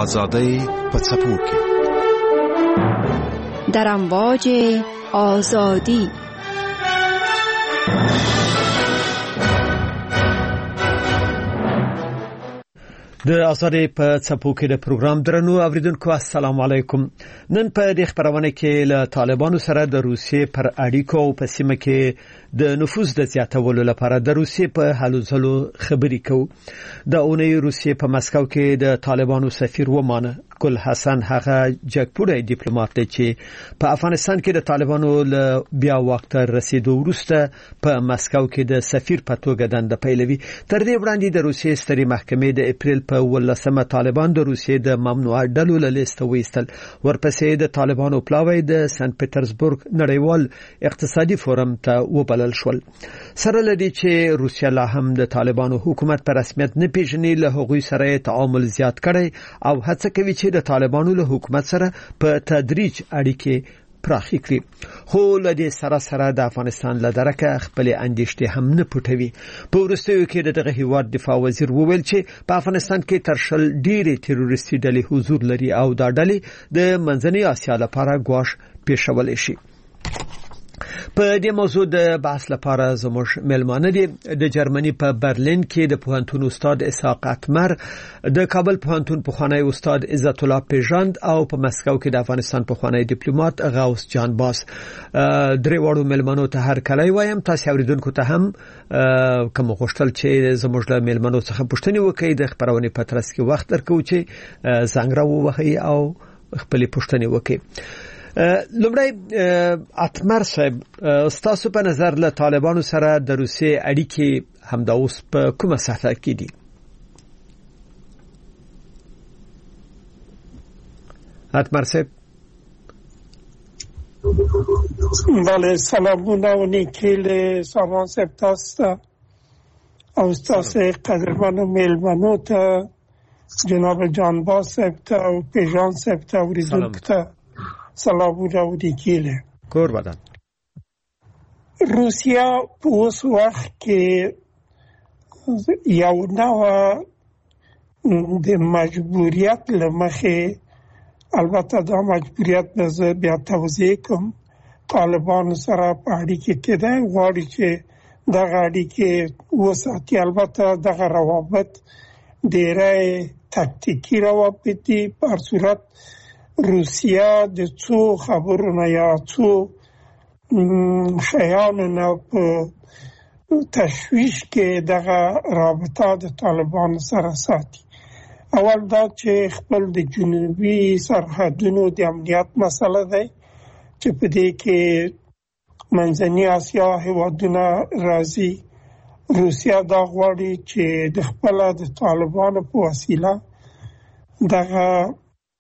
آزادی په څپو کې در امواج آزادی. د آزادۍ په څپو کې د پروګرام درنو اوریدونکو السلام علیکم. نن په دې خبرونه کې له طالبانو سره د روسیې پر اړیکو او په سیمه کې د نفوذ د زیاتولو لپاره د روسیې په هلو ځلو خبرې کوو. د اونۍ روسیې په مسکو کې د طالبانو سفیر ومانه ګل حسن هغه جګپوړی ډیپلوماټ دی چې په افغانستان کې د طالبانو له بیا وخت رسیدو وروسته په مسکو کې د سفیر په توګه دنده پیلوي. تر دې وړاندې د روسیې سترې محکمې د اپریل په 18 طالبان د روسیې د ممنوعه ډلو له لیست وایستل. ورپسې د طالبانو پلاوی د سنت پټرزبورګ نړیوال اقتصادي فورم ته وبلل شول. سره لدی چې روسیا لا هم د طالبانو حکومت په رسمیت نه پیژني، له هغوی سره تعامل زیات کړي او هڅه کوي چې د طالبانو له حکومت سره په تدریج اړیکې پراخې کړي. خو له دې سره د افغانستان له درکه خپل اندېښنې هم نه پټوي. په وروستیو کې دغه هیواد دفاع وزیر وویل چې په افغانستان کې تر شل ډېرې تروریستي ډلې حضور لري او دا ډلې د منځنۍ اسیا لپاره ګواښ پیښولی شي. په دې موضوع د بحث لپاره زموږ مېلمانه دي د جرمني په برلین کې د پوهنتون استاد اسحاق اتمر، د کابل پوهنتون پخوانی استاد عزت الله پیژاند او په مسکو کې د افغانستان پخوانی ډیپلوماټ غوث جان باس. درې وړو مېلمنو ته هر کله وایم تاسو اوریدونکو ته هم کوم غوښتل چې زموږ له مېلمنو څخه پوښتنه وکړي د خبرونه په ترڅ کې وخت درکو چې زنګ را ووهي او خپل پوښتنه وکړي. لومړی اتمر صاحب، تاسو په نظر له طالبانو سره د روسیې اړیکې همدا اوس په کومه سطح کې دي؟ اتمر صاحب. بله، سلامونه و نیکیل سامان صاحب تاسو او تاسو قدرمنو میلمنو ته جناب جان باز صاحب ته او پیژان صاحب ته اوریدونکو ته سلامونه و نیکیله. قربان. روسیا په اوس وخت کې یو نوع د مجبوریت لمخې، البته دا مجبوریت به بیا توضیح کوم، طالبان سره په اړیکه کې ده، غواړي چې دغه اړیکې وساتي. البته دغه روابط ډېری تکتیکي روابط دي. په هر صورت روسیا د څو خبرونه یا څو شیانو نه په تشویش کې دغه رابطه د طالبانو سره ساتي. اول دا چې خپل د جنوبي سرحدونو د امنیت مسله ده چې په دې کې منځنۍ اسیا هیوادونه راځي. روسیا دا غواړي چې د خپل د طالبانو په وسیله دغه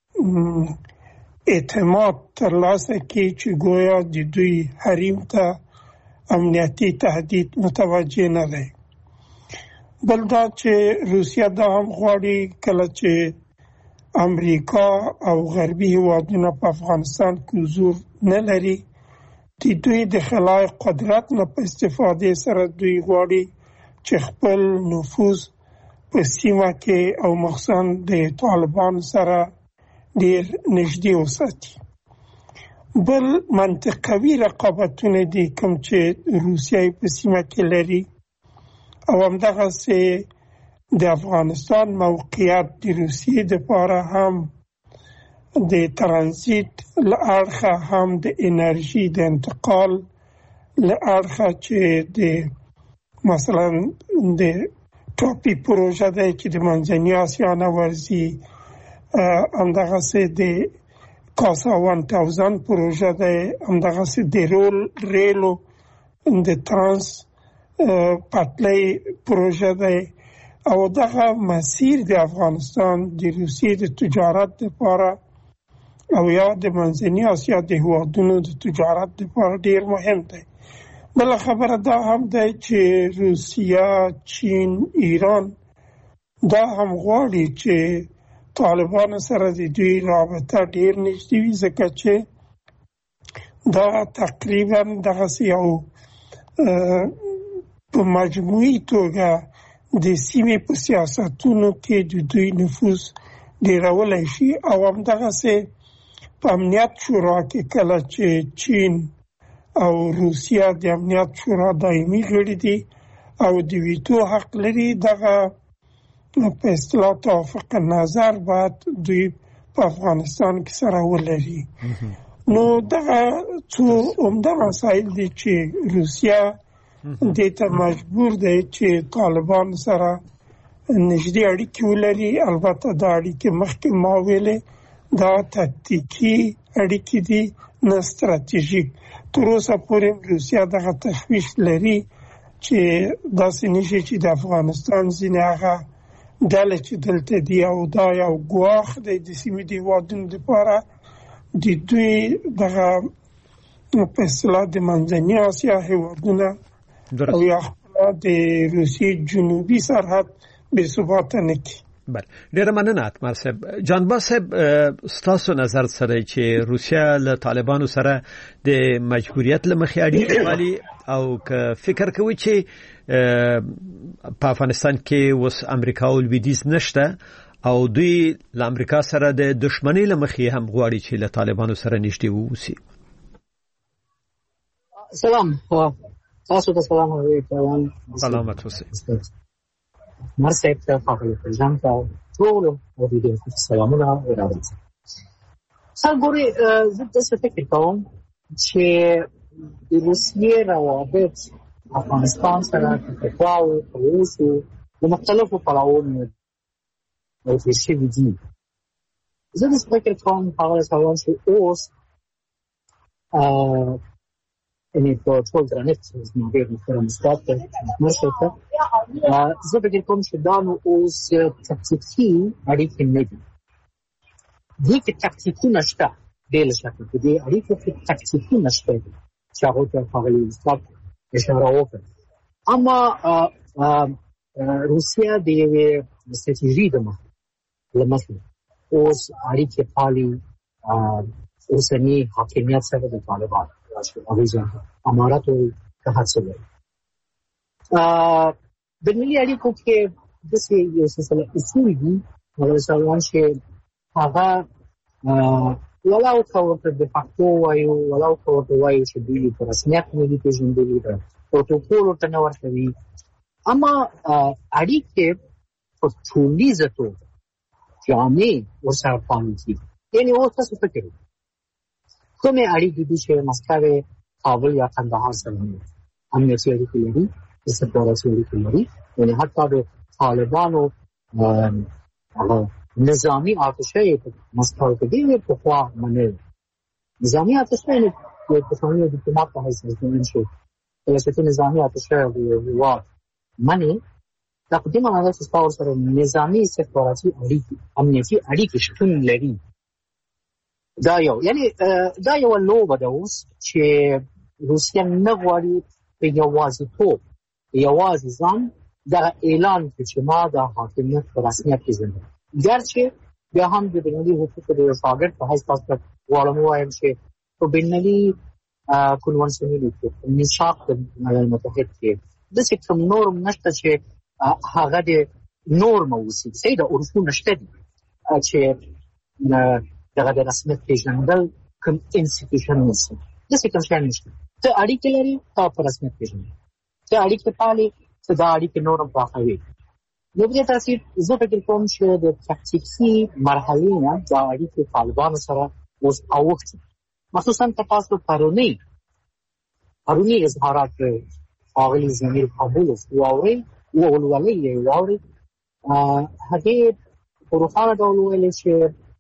اعتماد ترلاسه کړي چې گویا د دوی حریم ته امنیتي تهدید متوجه نه دی. بل دا چې روسیا دا هم غواړي کله چې امریکا او غربي هیوادونه په افغانستان کې حضور نه لري، د دوی د خلای قدرت نه په استفاده سره دوی غواړي چې خپل نفوذ په سیمه کې او مخصوصا د طالبان سره ډیر نږدې وساتي. بل منطقوي رقابتونه دي کوم چې روسیه په سیمه کې لري او همدغسې د افغانستان موقعیت د روسیې دپاره هم د ترانزیت له اړخه هم د انرژي د انتقال له اړخه چې د مثلا د ټاپي پروژه ده چې د منځنۍ اسیا نه ورځي، همدغسې د کاسا 1000 پروژه ده، همدغسې د ریلو د ترانس پټلۍ پروژه ده او دغه مسیر د افغانستان د روسیې د تجارت لپاره او یا د منځنۍ اسیا د هیوادونو د تجارت لپاره ډیر مهم دی. بل خبره دا هم ده چې روسیا، چین، ایران دا هم غواړي چې طالبان سره د دوی رابطه ډیر نږدې وي، ځکه چې دا تقریبا دغسې یو په مجموعي توګه د سیمې په سیاستونو کې د دوی نفوذ ډیرولای شي او همدغسې په امنیت شورا کې کله چې چین او روسیا د امنیت شورا دایمي غړي دي او د ویتو حق لري، دغه په اصطلاح توافق نظر باید دوی په افغانستان کې سره ولري. نو دغه څو عمده مسایل دي چې روسیا دې ته مجبور دی چې طالبان سره نږدې اړیکې ولري. البته دا اړیکې مخکې ما ویلې دا تکتیکي اړیکې دي نه ستراتیژیک. تر اوسه پورې روسیا دغه تشویش لري چې داسې نشي چې د افغانستان ځینې هغه ډلې چې دلته دي او دا یو ګواښ دی د سیمې د هېوادونو لپاره د دوی دغه په اصطلاح د منځني اسیا هېوادونه او یا د روسیې جنوبي سرحد بې ثباته نه کړي. بله، ډیره مننه اتمر صاحب. جانباز صاحب، ستاسو نظر سره چې روسیا له طالبانو سره د مجبوریت له مخې اړیکې پالي او که فکر کوي چې په افغانستان کې اوس امریکا او لویدیځ نشته او دوی له امریکا سره د دښمنۍ له مخې هم غواړي چې له طالبانو سره نږدې واوسي؟ سلام، تاسو ته سلام علیکم. سلامت اوسئ. مرسته ته خپل پرځم ته ټول او دې سلامونه ورکړم. څنګه زه تاسو فکر کوم چې د روسیې روابط افغانستان سره تفاوض اوسو د مختلفو پړاوونو او چې دي. زه د فکر کوم هغه څه چې اوس یعنی په ټول درنښت زموږ د فرمستات مرسته زه فکر کوم چې دا نو اوس تکتیکي اړیکې نه دي. دې کې تکتیکي نشته بل شکل دې اړیکې کې تکتیکي نشته چې هغه ته خپل استاد اشاره وکړه. اما روسیا د یوې ستراتیژي د لمسه اوس اړیکې پالي اوسنی حاکمیت سره د طالبان اوریزه اماراتو که هڅه لري. د ملي اړیکو کې د یو سلسله اصول دي هغه څنګه چې هغه ولاو څو د فاکتو وایو ولاو څو وایو چې دوی په رسمیت نه دي پیژندلي ده پروتوکول ورته نه ورکوي. اما اړیکې په ټولیزه توګه جامع ورسره پالل کېږي. یعنې اوس تاسو فکر وکړئ کومې اړیکې دي چې مسکو کابل یا کندهار سره لري، امنیتي اړیکې لري، استخباراتي اړیکې لري. یعنې حتی د طالبانو نظامي آتشه په مسکو کې دی پخوا منل. نظامي آتشه یې د پخواني ډیپلوماټ په حیث ځان شو کله چې نظامي آتشه د هېواد مني دا په دې معنی ده چې تاسو سره نظامي استخباراتي اړیکې امنیتي اړیکې شتون لري. دا یو لوبه ده اوس چې روسیا نه غواړي په یوازیتوب یوازې ځان دغه اعلان کړي چې ما د حاکمیت په رسمیت پیژنم. ګرچې بیا هم د بینالمللي حقوقو د شاګرد په حیث تاسو ته غواړم ووایم چې په بینالمللي کنوانسیونونو کې میثاق د ملل متحد کې داسې کوم نورم نشته چې هغه د نورم اوسي. صحیح ده، اصول نشته دي چې دغه د رسمیت پیژندل کوم انسټیټیوشن اوسي. داسې کوم شی نشته. ته اړیکې لري تا په رسمیت پیژني، ته اړیکې پالي ته دا اړیکې نورم پراخوي. نو په دې تاثیر زه فکر کوم چې د تکتیکي مرحلې نه دا اړیکې طالبانو سره اوس اوښتي. مخصوصا که تاسو پرونی اظهارات ښاغلي ضمیر کابولوف واورئ ولولئ یې واورئ. هغې په روښانه ډول وویلې چې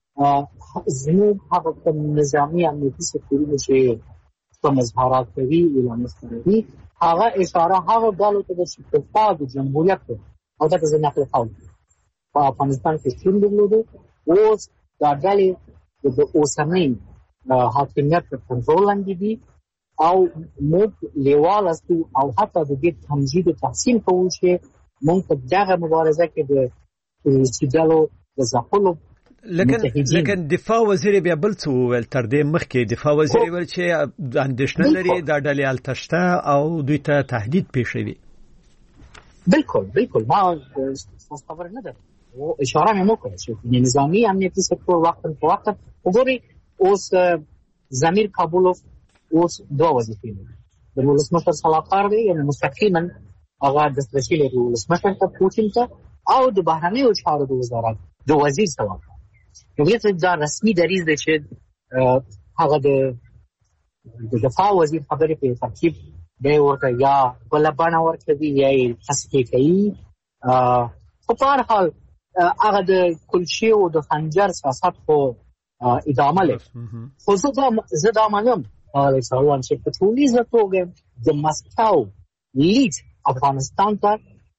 زموږ هغه کوم نظامي امنیتي سکتورونه چې کوم اظهارات کوي اعلانونه کوي هغه اشاره هغه ډلو ته ده چې پخوا د جمهوریت او دغه زه نقل قول په افغانستان کې شتون درلوده. اوس دا ډلې د اوسنۍ حاکمیت په کنټرول لاندې دي او موږ لیوال استو او حتی د دې تمجید او تحسین کوو چې موږ په دغه مبارزه کې د روسي ډلو د ځپلو. لیکن دفاع وزیر بیا بل څه وویل تر دې مخکې. دفاع وزیر ویل چې اندېښنه لري دا ډلې هلته شته او دوی ته تهدید پیښوي. بالکل ما څه خبر نه ده اشاره مې وکړه چې نظامی امنیتي سکتور وخت په وخت وګوري اوس ضمیر کابولوف اوس دوه وظیفې لري د ولسمشر سلاکار دی یعنی مستقیما هغه د سپیشل ولسمشر ته پوتین ته او د بهرنیو چارو د وزارت د وزیر سلاکار نو دا رسمي دریځ دی چې هغه د دفاع وزیر خبرې په ترتیب دی ورته یا بل باندې ورکوي یا تصحیح کوي په هر حال هغه د کلچې او د خنجر سیاست خو ادامه لري خو زه دا منم سروان چې په ټولیزه توګه د مسکو لید افغانستان ته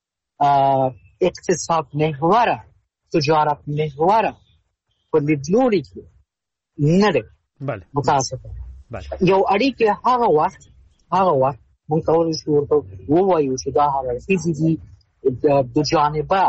اقتصاد محوره تجارت محوره په لیدلوري کې نه دی متاسفه یو اړیکه هغه وخت مونږ کولی شو ورته ووایو چې دا هغه فزیکي د جانبه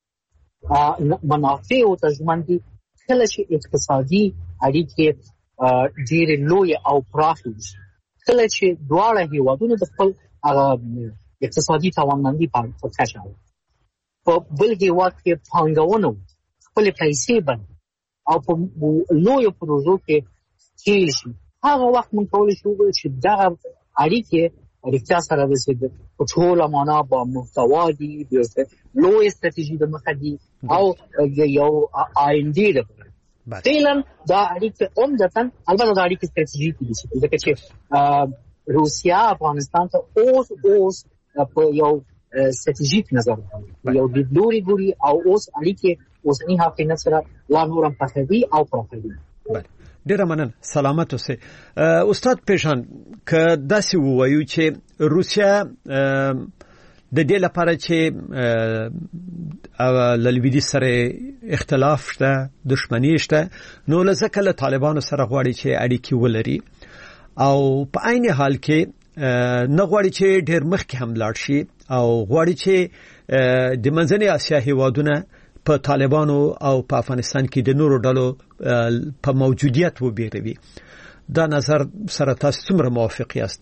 منافع او تضمین دي کله چې اقتصادي اړیکې ډېرې لوی او پراخې شي کله چې دواړه هیوادونه د خپل اقتصادي توانمندي په کچه په بل هیواد کې پانګونه خپل پیسې باندې او په لوی پروژو کې تیر شي هغه وخت مونږ کولی شو چې دغه اړیکې رښتیا سره د ټول معنا با محتوا دي د لوی استراتیژي د مخه دي او یو آینده ده فعلا دا اړیکې عمدتاً البته دا اړیکې استراتیژیکې دي ځکه چې روسیا افغانستان ته اوس په یو استراتیژیک نظر یو لیدلوري ګوري او اوس اړیکې اوسني حاکمیت سره لا نورم پراخوي او پراخوي. ډیره مننه سلامت اوسئ استاد پیشان که داسې ووایو چې روسیا د دې لپاره چې لویدي سره اختلاف شته دښمنی شته نو لکه له طالبانو سره غواړي چې اړیکې ولري او په عین حال کې نه غواړي چې ډېر مخکې هم لاړ شي او غواړي چې د منځنۍ اسیا هیوادونه په طالبانو او په افغانستان کې د نورو ډلو په موجودیت وبېروي دا نظر سره تاسو څومره موافق یاست؟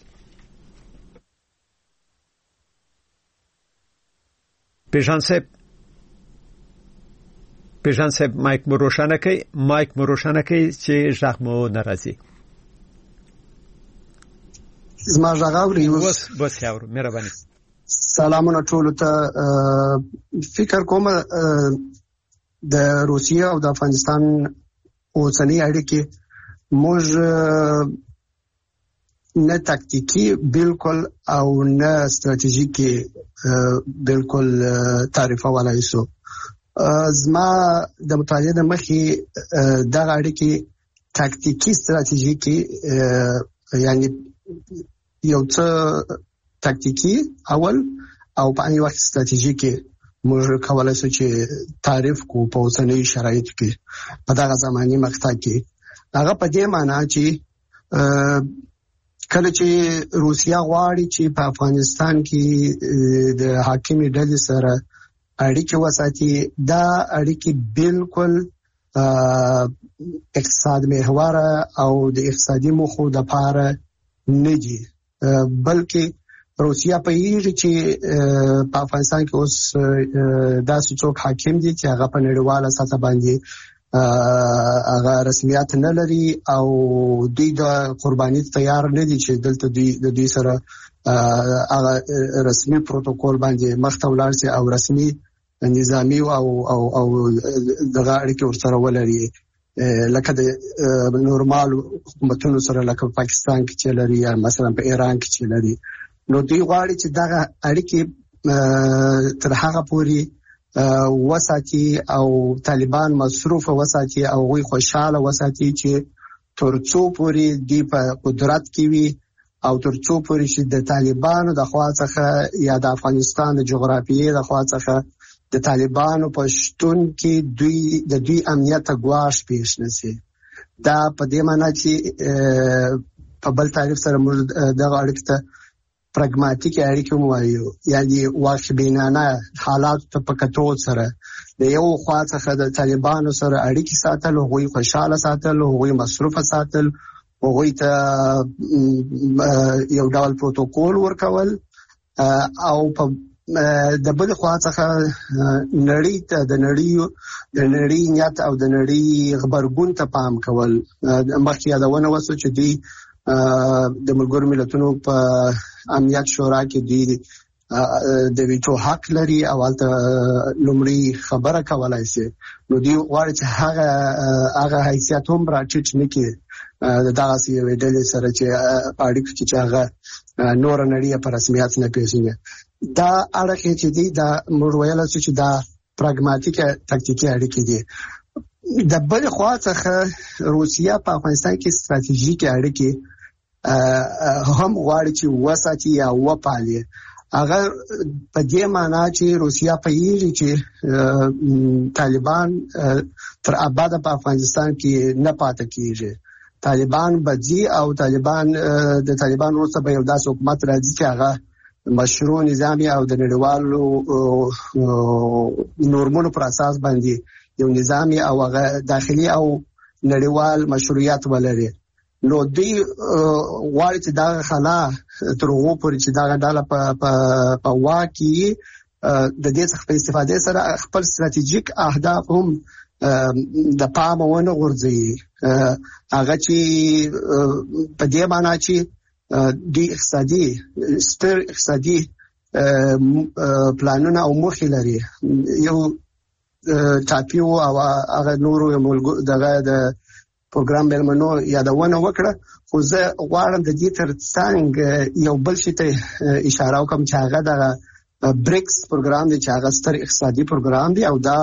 پیژان صاحب مایک مو روښانه کړئ چې غږ مو ناراضي زما غږ اوري بس یاور مهرباني سلامونه ټول ته فکر کوم د روسیې او د افغانستان اوسنۍ اړیکې موږ نه تاکتیکی بالکل او نه استراتیژیکی بالکل تعریفه ولای سو زما د مطالعې د مخې د اړیکې تاکتیکی استراتیژیکی یعنی یو څه تاکتیکی اول او په اني وخت استراتیژیکی موږ کولای شو چې تعریف کو په اوسنۍ شرایطو کې په دغه زماني مقطع کې هغه په دې معنی چې کله چې روسیا غواړي چې په افغانستان کې د حاکمي ډلې سره اړیکې وساتي دا اړیکې بالکل اقتصاد محوره او د اقتصادي موخو د پاره نه دي بلکې روسیا په یوه چې په افغانستان کې اوس داسې څوک حاکم دي چې هغه په نړیواله سطح باندې هغه رسمیت نه لري او دوی د قرباني تیار نه دي چې دلته د دوی سره هغه رسمي پروتوکول باندې مخته ولاړ شي او رسمي نظامی او دغه اړیکې ورسره ولري لکه د نورمال حکومتونو سره لکه پاکستان کې چې لري یا مثلا په ایران کې چې لري نو دوی غواړي چې دغه اړیکې تر هغه پورې وساتي او طالبان مصروف وساتي او غوي خوشاله وساتي چې ترڅو پورې دی په قدرت کې وي او ترڅو پورې چې د طالبانو د خوا څخه یا د افغانستان د جغرافیې د خوا څخه د طالبانو په شتون کې دوی امنیت غواړي پیښ نشي دا په دې معنی چې په بل تعریف سره موږ دغه اړیکه پراګماتیک اړیکې وایو یعنی واقعبینانه حالات ته په کتو سره د یو خوا څخه د طالبانو سره اړیکې ساتل او غوي خوشاله ساتل او غوي مصروف ساتل او غوي ته یو ډول پروتوکول ورکول او په د بل خوا څخه نړۍ ته د نړۍ نیت او د نړۍ خبرګون ته پام کول. مخکې یادونه وسو چې دی د ملګرو ملتونو په امنیت شورا کې دی د ویټو حق لري او البته لومړی خبره کولای شي. نو دی غواړي چې هغه حیثیت هم راټیټ نه کړي دغه سی ویډل سره چې اړیکې چې هغه نور نړۍ په رسمیت نه پیژني. دا اړیکې چې دی دا موږ ویل چې دا پراګماتیک تاکتیکي اړیکې دي. د بل خوا څخه روسیا په افغانستان کې ستراتیژیک اړیکې هم غواړي چې وساتي یا وپالي. اگر په دې معنی چې روسیا په یوه چې طالبان تر اباده په افغانستان کې نه پاتې کیږي. طالبان بدی او طالبان وروسته به یو داسې حکومت راځي چې هغه مشروع نظامی او د نړیوالو نورمونو پر اساس باندې یو نظامی او هغه داخلي او نړیوال مشروعیت ولري. نو دوی غواړي چې دا خلا تر هغه پورې چې دا ډاله په واقعي د دې څخه په استفاده سره خپل ستراتیژیک اهداف هم د پام ونه غورځي. هغه چې په دې معنی چې د اقتصادي پلانونه او موخې لري. یو ټاپیو او هغه نورو دغه د پروګرام ملمنو یادونه وکړه. خو زه غواړم د دې ترڅنګ یو بل شي ته اشاره وکم چې هغه د بریکس پروګرام دی چې هغه ستر اقتصادي پروګرام دی او دا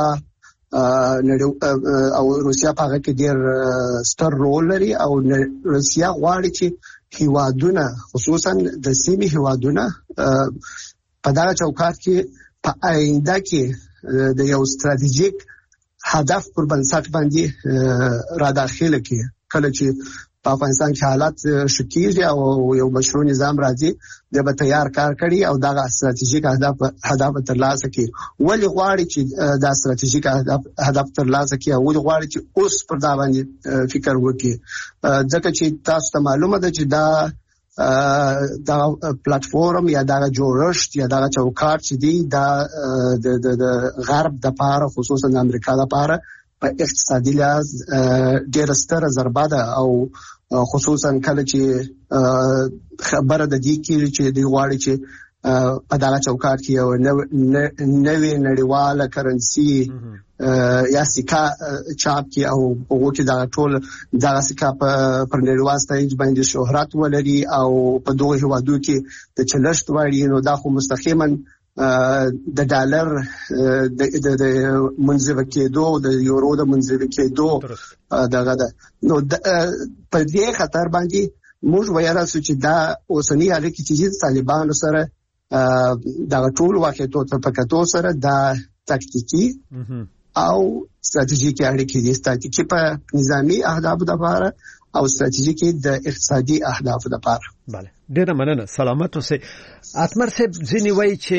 او روسیا په هغه کې ډېر ستر رول لري. او روسیا غواړي چې هیوادونه خصوصا د سیمې هیوادونه په دا چوکاټ کې په آینده کې د یو ستراتیژیک هدف پر بنسټ باندې را داخله کی. کله چې په افغانستان کې حالات شکیږي او یو مشروع نظام راځي د به تیار کار کړي او دا ستراتیژیک هدف ترلاسه کړي. ولی غواړي چې دا ستراتیژیک هدف ترلاسه کړي او ولی غواړي چې اوس پر دا باندې فکر وکړي. ځکه چې تاسو ته معلومه ده چې دا پلیټفارم یا دا جوړښت یا دا چوکاټ چې دی دا د غرب د پاره خصوصا د امریکا د پاره په اقتصادي لحاظ ډېر ستره ضربه ده. او خصوصا کله چې خبره د دې کې چې دی غواړي چې په دا چوکاټ کې یو نوې نړیواله کرنسي یا سکه چاپ کی او هغه کې دا ټول دا سکه پر نړیوال سټیج باندې شهرت ولري او په دوه هوادو کې د چلشت وړي. نو دا خو مستقیما د ډالر د منځوي کېدو د یورو د منځوي کېدو دغه ده. نو په دې خطر باندې موږ وایو چې دا اوسنی اړیکې چې طالبانو سره دا ټول واقعیتو ته پکاتو سره دا تاکتیکی او ستراتیژیکي اړیکې دي. ستراتیژیکي په نظامی اهدافو لپاره او ستراتیژیکي د اقتصادي اهدافو لپاره. بله ډیره مننه. سلامت اوسئ. اتمر صاحب ځینې وایي چې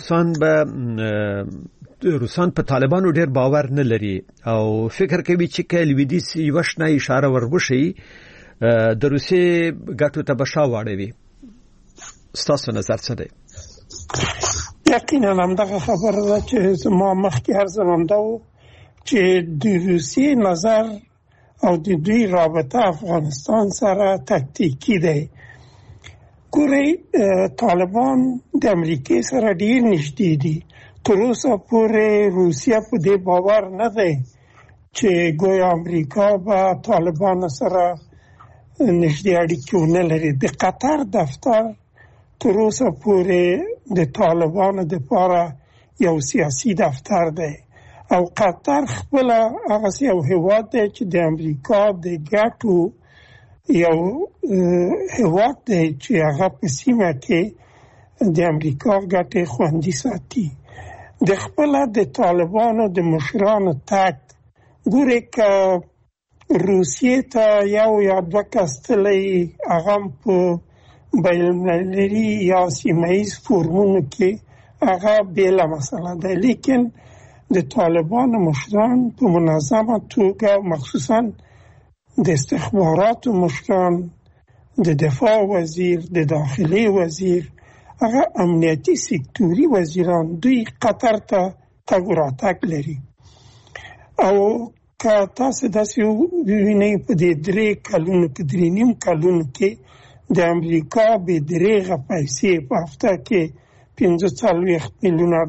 روسان په طالبانو ډیر باور نه لري او فکر کوي چې کله ویدیس یو شنه اشاره وربشي د روسي ګټو ته بشا واړوي. ستاسو نظر څه دی؟ یقینا همدغه خبره ده چې ما مخکې ارزم دا چې د روسي نظر او د دوی رابطه افغانستان سره تاکتیکی دی. ګورئ طالبان د امریکای سره ډیر نږدې دي. تر اوسه پورې روسیا په دې باور نه دی چې ګویا امریکا به طالبان سره نږدې اړیکې ونه لري. د قطر دفتر تر اوسه پورې د طالبانو لپاره یو سیاسي دفتر دی او قطر خپل هغه یو هیواد دی چې د امریکا د ګټو یو هیواد دی چې هغه په سیمه کې د امریکا ګټې خوندي ساتي. د خپل د طالبانو د مشرانو تک ګورې که روسیې ته یو یا دوه کستلې هغه په بین‌المللي یا سیمه‌ایز فورمونو کې هغه بیله مسله ده. لیکن د طالبانو مشران په منظمه توګه مخصوصا د استخباراتو مشران، د دفاع وزیر، د داخلي وزیر هغه امنیتي سکتوري وزیران دوی قطر ته تګ راتګ لري او که تاسو داسې وینئ په دې 3 کلونو کې 3.5 کلونو کې د امریکا به درېغه پیسې په هفته کې $45 میلیونه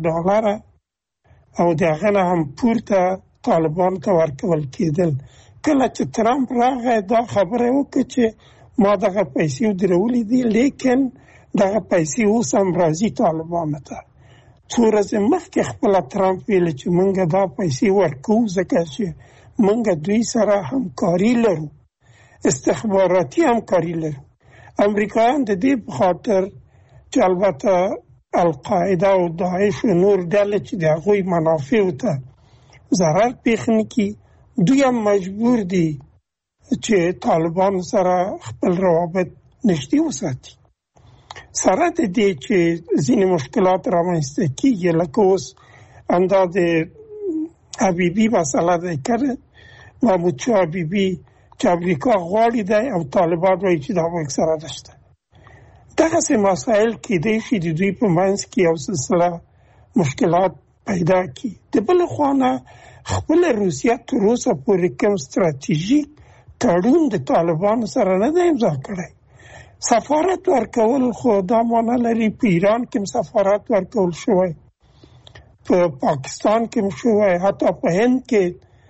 او د هغه نه هم پورته طالبان ته ورکول کېدل. کله چې ترامپ راغی دا خبره وکړه چې ما دغه پیسې درولې دي، لیکن دغه پیسې اوس هم راځي طالبانو ته. څو ورځې مخکې خپل ترامپ ویل چې موږ دا پیسې ورکوو ځکه چې موږ دوی سره همکاري لرو، استخباراتي همکاري لرو. امریکایان د دې په خاطر چې البته القاعده او داعش او نور ډلې چې د هغوی منافعو ته ضرر پېښ نه کړي، دوی هم مجبور دي چې طالبان سره خپل روابط نږدې وساتي. سره د دې چې ځینې مشکلات رامنځته کېږي، لکه اوس همدا د حبیبي مسله دی کړې، محمود شاه حبیبي چې امریکا غواړي دی او طالبان وایي چې دا موږ سره نشته. دغسې مسایل کېدای شي د دوی په منځ کې یو سلسله مشکلات پیدا کړي. د بلې خوا نه خپله روسیه تر اوسه پورې کوم ستراتیژیک تړون د طالبانو سره نه دی امضا کړی. سفارت ورکول خو دا معنی لري، په ایران کې سفارت ورکول شوی، په پاکستان کې شوی، حتی په هند کې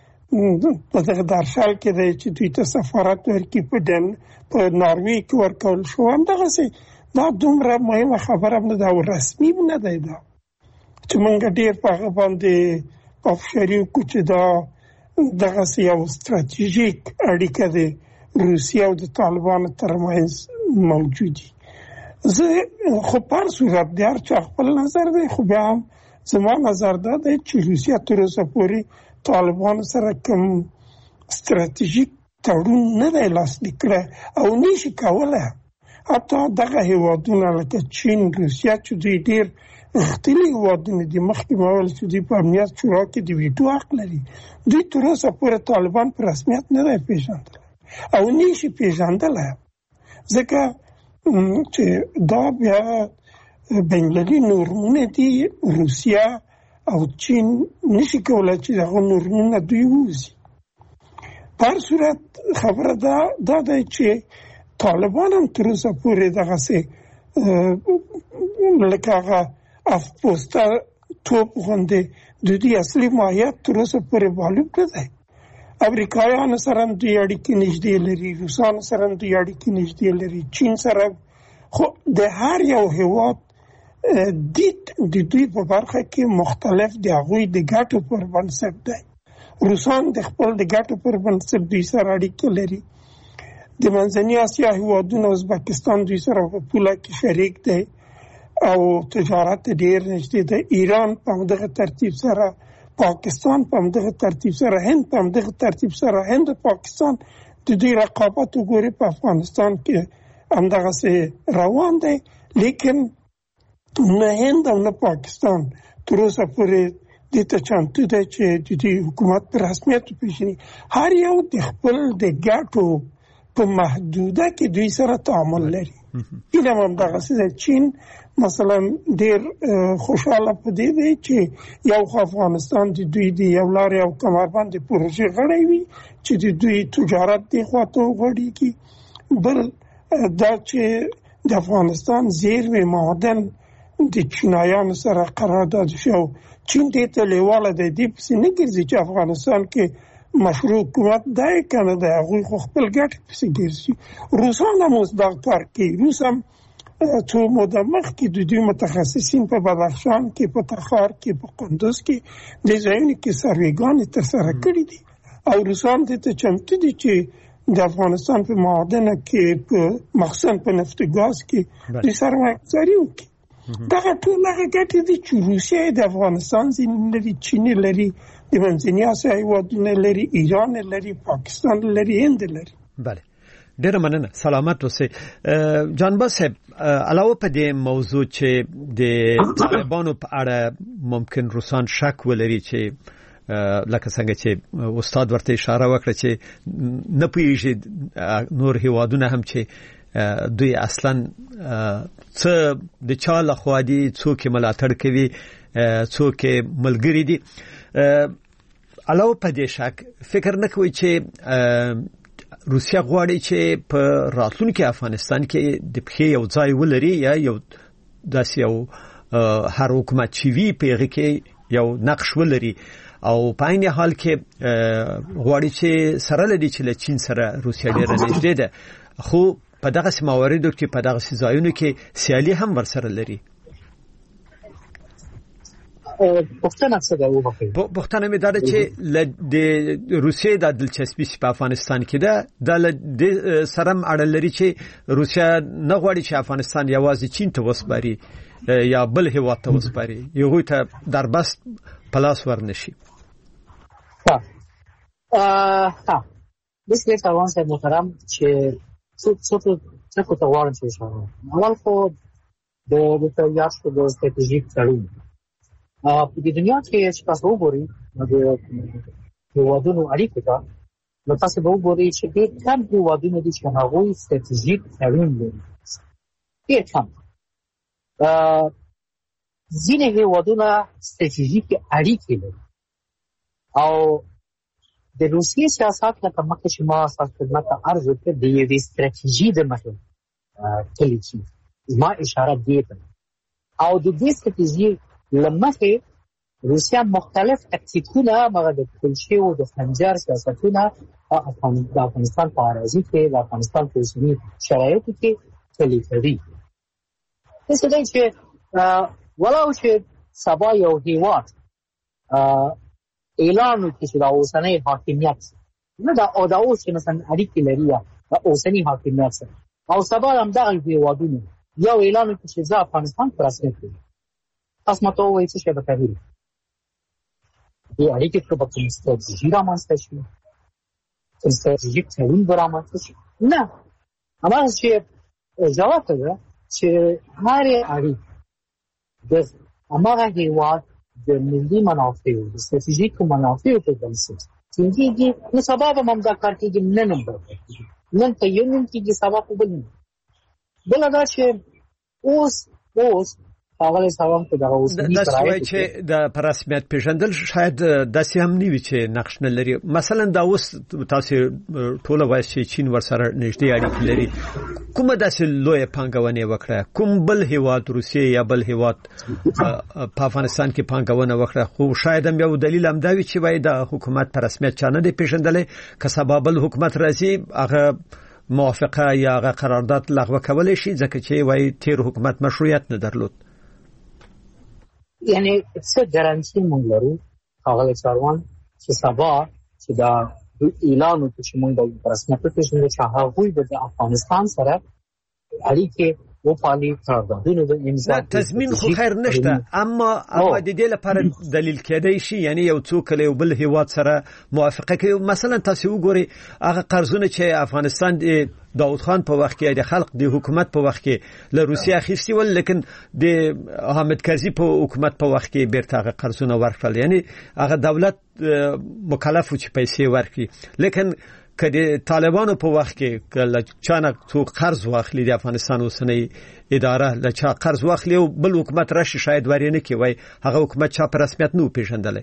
په دغه درشل کې دی چې دوی ته سفارت ورکړي، په ناروې کې ورکول شو. همدغسې دا دومره مهمه خبره نه ده او رسمي نه دی دا چې موږ ډېر په هغه باندې افشاري وکړو چې دا دغسې یو ستراتیژیک اړیکه د روسیه او د طالبانو ترمنځ موجودي. زه خو په هر صورت د هر چا خپل نظر دی، خو بیا هم زما نظر دا دی چې روسیه تر اوسه پورې طالبانو سره کوم ستراتیژیک تړون نه دی لاسلیک کړی او نشي کولی. حتی دغه هیوادونه لکه چین، روسیه چې دوی ډېر غښتلي هیوادونه دي، مخکې ما ویل چې دوی په امنیت شورا کې د ویټو حق لري، دوی تر اوسه پورې طالبان په رسمیت نه دی پېژندلی او نشي پېژندلی، ځکه چې دا بیا بین‌المللي نورمونه دي. روسیه او چین نشي کولی چې دغه نورمونه دوی ووځي. په هر صورت خبره دا دی چې طالبان هم تر اوسه پورې دغسې لکه هغه افپوسته توپ غوندې د دوی اصلي ماهیت تر اوسه پورې معلوم نه دی. امریکایانو سره هم دوی اړیکې نږدې لري، روسانو سره هم دوی اړیکې نږدې لري، چین سره. خو د هر یو هیواد دید د دوی په برخه کې مختلف د هغوی د ګټو پر بنسټ دی. روسان د خپل د ګټو پر بنسټ دوی سره اړیکې لري. د منځنۍ اسیا هیوادونه ازبکستان دوی سره په پوله کې شریک دی او تجارت ډېر نږدې دی. ایران په همدغه ترتیب سره، پاکستان په همدغه ترتیب سره، هند په همدغه ترتیب سره. هند او پاکستان د دوی رقابت وګوري په افغانستان کې همدغسې روان دی، لیکن نه هند او نه پاکستان تر اوسه پورې دې ته چمتو دی چې د دوی حکومت په رسمیت وپېژني. هر یو د خپل د ګټو په محدوده کې دوی سره تعامل لري. این هم همدغسې دی. چین مثلا ډېر خوشحاله په دې دی چې یو خو افغانستان د دوی د یو لارې او کمربند پروژې غړی وي چې د دوی تجارت دې خوا ته وغوړېږي. بل دا چې د افغانستان زیرمې معدن د چینایانو سره قرارداد شو، چین دې ته لیواله دی، دې پسې نه ګرځي چې افغانستان کې مشروع حکومت دی که نه دی، هغوی خو خپل ګټې پسې ګرځي. روسان هم اوس دا کار کوي. روس هم څو موده مخکې د دوی متخصصین په بدخشان کې، په تخار کې، په قندوز کې د ځایونو کې سروېګانې ترسره کړي دي او روسان دې ته چمتو دي چې د افغانستان په معادنه کې، په مخصوصا په نفت و ګاز کې د سرمایه‌ګذاري وکړي. دغه ټول هغه ګټې دي چې روسیه د افغانستان ځینې لري، چین لري، د منځنۍ اسیا هېوادونه لري، ایران لري، پاکستان لري، هند لري. بله، ډېره مننه، سلامت اوسئ. جانباز صاحب، علاوه په دې موضوع چې د طالبانو په اړه ممکن روسان شک ولري چې لکه څنګه چې استاد ورته اشاره وکړه چې نه پوهیږي نور هیوادونه هم چې دوی اصلا څه د چا لخوا دي، څوک ملاتړ کوي، څوک ملګری دي. علاوه په دې شک فکر نه کوي چې روسیا غواړي چې په راتلونکي افغانستان کې د پخې یو ځای ولري یا یو داسې یو هر حکومت چې وی پیغه کې یو نقش ولري، او په عین حال کې غواړي چې سره لدی چې له چین سره روسیا ډیره نږدې ده، خو په دغه سماوریدو کې په دغه ځایونو کې سیالي هم ورسره لري. پښتنه څه ده وبخښئ، پښتنه مې دا ده چې د روسیې د دلچسپي په افغانستان کې ده، د سره اړه لري چې روسیا نه غواړي چې افغانستان یوازې چین ته وسپاري یا بل هیواد ته وسپاري، یو ته دربست پلاس ورنشي. بسم الله الرحمن الرحیم. محترم چې څه ته وایي چې اول خو د تیارستو د استراتیژیک تړون په دنیا کې چې تاسو وګورئ د هیوادونو اړیکې ته، نو تاسو به وګورئ چې ډېر کم هیوادونه دي چې هغوی استراتیژیک تړون لري، ډېر کم. ځینې هیوادونه استراتیژیک اړیکې لري، او د روسیې سیاست لکه مخکې چې ما ستاسو خدمت ته عرض وکړ د یوې استراتیژي د مخې تللی کېږي، زما اشاره دې ته. او د دې استراتیژي له مخې روسیا مختلف تکتیکونه هغه د ټول شویو د خنجر سیاستونه د افغانستان په اراضي کې د افغانستان په اوسني شرایطو کې پلي کوي. داسې دی چې ولو چې سبا یو هیواد اعلان وکړي چې د اوسنی حاکمیت نه دا او د اوس چې مثلا اړیکې لري د اوسني حاکمیت سره، او سبا همدغه هیوادونه یو اعلان وکړي چې زه افغانستان په رسمیت کوم، تاسو ماته وایي څه شی به کوي؟ دې اړیکې کې به کوم ستراتیژي رامنځته شي، کوم ستراتیژیک تړون به رامنځته شي؟ نه، هماغه چې ځواب ده چې هرې اړیکې د هماغه هیواد د ملي منافعو د ستراتیژیکو منافعو په بنسټ ټینګېږي. نو سبا به هم دا کار کېږي، نن هم به کېږي، نن په یو نوم کېږي، سبا په بل نوم. بله دا چې اوس هغه سلام ته دغه اوس دا څه چې د رسمیت پیژندل شاید داسې هم نیوي چې نقش نه لري. مثلا دا اوس تاسو ټول وایي چې چین ورسره نږدې اړیکې لري، کومه داسې لویه پانګونه وکړه، کوم بل هیواد روسیې یا بل هیواد په افغانستان کې پانګونه وکړه، خو شاید هم یو دلیل هم دا وي چې وایي د حکومت په رسمیت چانه دی پیژندلې، که سبا بل حکومت راځي هغه موافقه یا هغه قرارداد لغوه کولای شي، ځکه چې وایي تیر حکومت مشروعیت نه درلود. یعنی څه ګارانټي مونږ لرو هغه څاروان چې سبا چې دا اعلان وکړي چې مونږ د رسمیت پیژنو چې هغه د افغانستان سره اړیکې وپالي، قراردادونه د امضا تضمین خو خیر نشته، اما د دې لپاره دلیل کېدای شي، یعنی یو څوک له بل هیواد سره موافقه کوي. مثلا تاسو وګورئ هغه قرضونه چې افغانستان داود خان په وخت کې د خلق د حکومت په وخت کې له روسیا اخیستي ول، لیکن د حامد کرزي په حکومت په وخت کې بیرته هغه قرضونه ورکړل، یعنی هغه دولت مکلف و چې پیسې ورکړي. لیکن کله طالبانو په وخت کې کله چانه څوک قرض واخلي د افغانستان اوسنۍ اداره له چا قرض واخلي او بل حکومت راشي شاید ورینه کې وای هغه حکومت چا په رسمیت نو پیژندلې.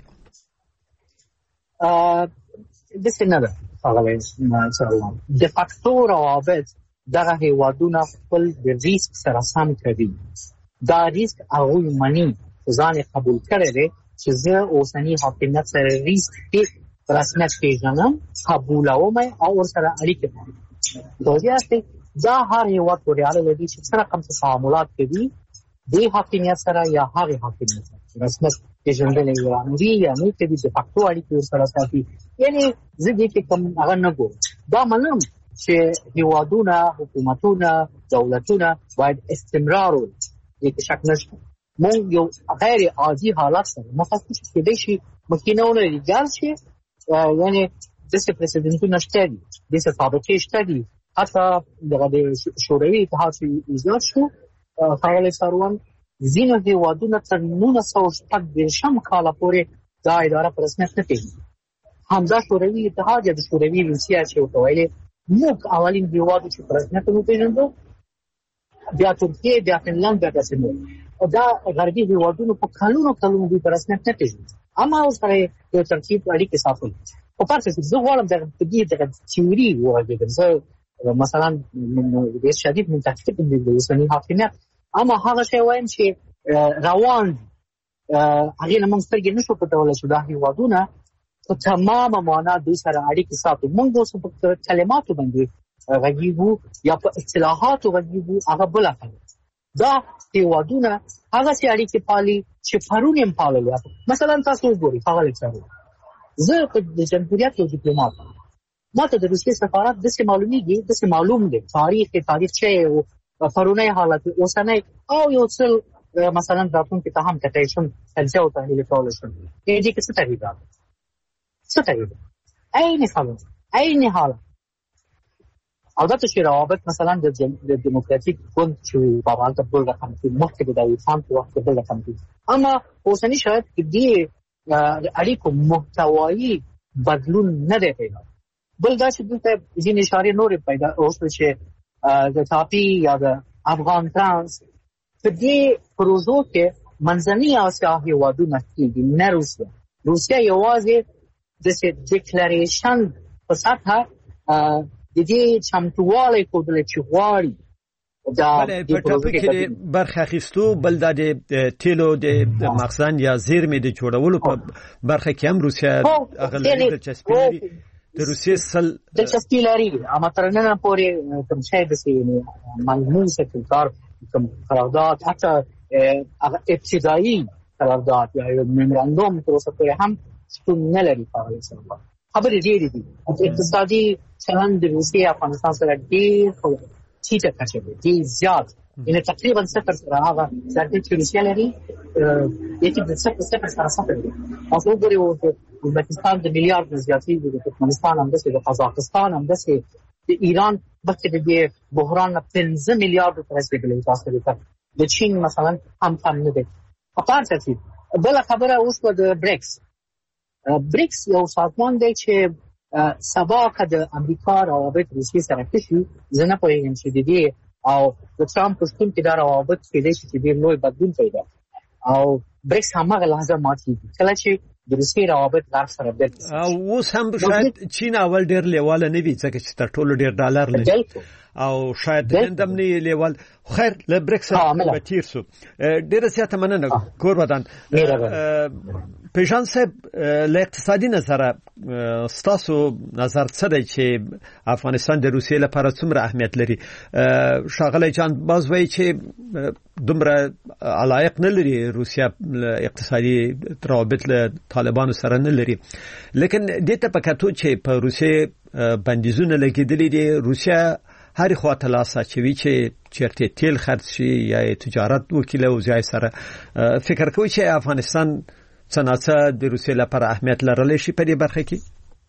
د سینده هغه د فاکتور روابط دغه هیوادونه خپل د ریسک سره سم کوي. دا ریسک هغه منی ځان قبول کړي دي چې زه اوسنی حاکمیت سره ریسک رسمیت پیژنم، قبولوم او ورسره اړیکې لرم. دوی دا هر هیواد پورې اړه لري چې څنګه کوم تعاملات کوي د حاکمیت سره یا هغه حاکمیت سره رسمیت پیژندل یې یا نه کوي د فاکتور اړیکې سره ساتي. یعنی زه دې کې کوم هغه نه ګورم. دا منم چې هیوادونه، حکومتونه، دولتونه باید استمرار وکړي، هیڅ شک نشته. مونږ یو غیر عادي حالت سره مخامخ کېدای شي، مخکینهونه ریګال شي، یعنی دسه پرزیدنتونه شته دي، دسه فابریکې شته دي، حتی دغه شوروي اتحاد چې ایجاد شو هغه سروان ځینې هیوادونه تر 1960 کال پورې دا اداره په رسمیت نه پیژني. همدا شوروي اتحاد یا د شوروي روسیه چې وتویلې موږ اولین هیواد چې په رسمیت وپېژندو، بیا ترکیه، بیا فنلند، بیا داسې نور. دا غربي هیوادونو په کلونو دوی په رسمیت نه پېژني، اما اوس سره یو ترکیب اړیکې ساتل. په پارسه کې زه غواړم دغه تیوري ووایم. زه مثلا د شدید منتقد د اوسني حاکمیت، اما هغه شی وایم چې روان هغه نه موږ سترګې نشو پټولی چې دا هیوادونه په تمامه معنا دوی سره اړیکې ساتي. موږ اوس په کلماتو باندې غږیږو یا په اصطلاحاتو غږیږو، هغه بله خبره. دا هیوادونه هغه سي اړیکې پالي چې پرون یې پاللې. مثلا تاسو وګورئ ښاغلی صاحب، زه د جمهوریت یو ډیپلوماټ، ماته د روسیې سفارت داسې معلوم دی تاریخ چې پرونی حالت، اوسنی او یو څه مثلا راتلونکي ته هم کتلی شم، تجزیه او تحلیل کولی شم. دې کې څه تغییر راغلی؟ عین حالت. البته چې روابط مثلا د دیموکراتیک ګوند چې په هغه بل رقم کې مخکې د داوود خان په وخت کې بل رقم کې، اما اوسني شرایط کې دې اړیکو محتوایي بدلون نه دی پیدا. بل دا چې دلته ځینې اشارې نورې پیدا اوسه چې د تاپي یا د افغان ترانس په دې پروژو کې منځنۍ اسیا هیوادونه کېږي، نه روسیا یوازې د ډیکلریشن په سطحه د دې چمتووالی ښودلی چې غواړي په ټاپو کې د برخه اخیستو، بل د تیلو د مخزن یا زیرمې د جوړولو په برخه کې هم روسیا اغلبي دلچسپي لري. د روسیې دلچسپي لري، اما تر ننه پورې کوم شی داسې ملموسه کار، کوم قرارداد، حتی هغه ابتدایي قرارداد یا یو ممورندوم تر اوسه پورې هم شتون نه لري. خبرې ډېرې دي. اقتصادي چلند د روسیې افغانستان سره ډېر ټیټه کچه دی، ډېر زیات، یعنې تقریبا صفر سره هغه ظرفیت چې روسیه لري یعنې د صفر سره دی. تاسو وګورئ ازبکستان د میلیارډ نه زیاتې دي، د ترکمنستان همداسې، د قزاقستان همداسې، د ایران مخکې د دې بحران نه 5 میلیارډو ته رسېدلی. تاسو د چین مثلا هم کم نه دی. په پارسه کې بله خبره وشوه د بریکس یو سازمان دی چې سبا که د امریکا روابط روسیې سره ښه شي، زه نه پوهېږم چې د دې او د ټرامپ په شتون کې دا روابط کېدای شي چې ډېر لوی بدلون پیدا او بریکس هماغه لحظه ماتېږي کله چې د روسیې روابط غرب سره بدل شي. اوس هم شاید چین اول ډېر لیواله نه وي، ځکه چې تر ټولو ډېر ډالر لري او شاید هند هم نه لیوال. خیر، له بریکس به تیر سو. ډېره زیاته مننه کور ودان. پیژان صاحب، له اقتصادي نظره ستاسو نظر څه دی چې افغانستان د روسیې لپاره څومره اهمیت لري؟ ښاغلی جان باز وایي چې دومره علایق نه لري، روسیه اقتصادي روابط له طالبانو سره نه لري، لیکن دې ته په کتو چې په روسیې بندیزونه لګېدلي دي، روسیه هر خواته لاس اچوي چې چیرته تیل خرڅ شي یا تجارت وکړي او ځای سره. فکر کوي چې افغانستان څنګه د روسیې لپاره اهمیت لرلی شي په دې برخه کې؟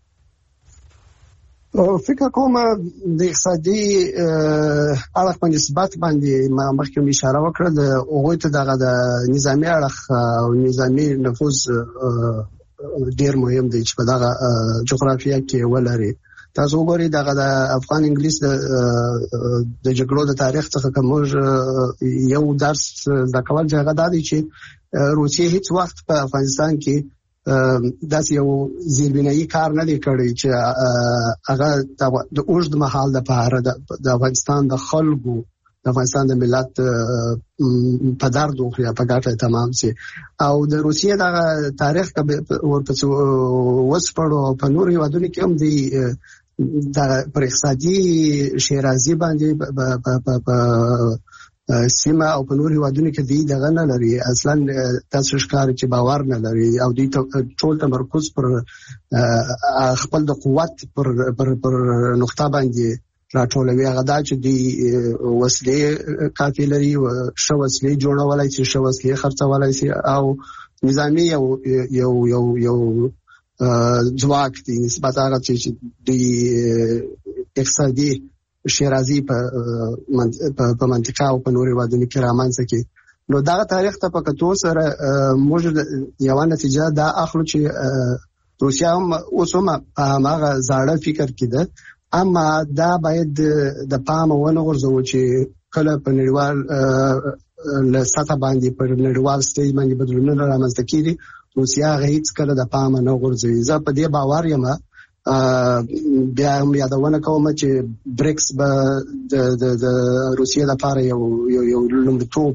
فکر کوم د اقتصادي اړخ په نسبت باندې ما مخکې اشاره وکړه، د هغوی ته دغه د نظامی اړخ او نظامی نفوذ ډیر مهم دی چې په دغه جغرافیه کې ولري. تاسو وګورئ دغه د افغان انګلیس د جګړو د تاریخ څخه کوم یو درس د کول ځای دا دی چې روسیې هیڅ وخت په افغانستان کې داسې یو زیربنایي کار نه دی کړی چې هغه د اوږد مهال لپاره د افغانستان د خلکو، د افغانستان د ملت په درد او په ګټه تمام سي. او د روسیې دغه تاریخ ورپسې وسپړو په نور هیوادونو کې هم دی پر اقتصادي شیرازي باندې په سیمه او په نور هیوادونو کې دی دغه نه لري، اصلا تاسو ښکار چې باور نه لري او دوی ټول تمرکز پر خپل د قوت پر نقطه باندې راټولوي. هغه دا چې دی وسلې کافي لري، ښه وسلې جوړولای شي، ښه وسلې خرڅولای شي او نظامی یو ځواک دی نسبت هغه چې دی اقتصادي شیرازي په منطقه او په نورو هیوادونو کې رامنځته کی. نو دا تاریخ ته په کتو سره موږ یو نتیجه دا اخلو چې روسیا هم اوس هم هغه زاړه فکر کې ده، اما دا باید د پام ونه غورځو چې کله په نړیوال له سطح باندې په نړیوال سټیج باندې بدلونونه رامنځته کیږي روسیا هیڅ کله د پام نه غورځي. زه په دې باور یم بیا هم یادونه کوم چې بریکس به د روسیا لپاره یو لومړیتوب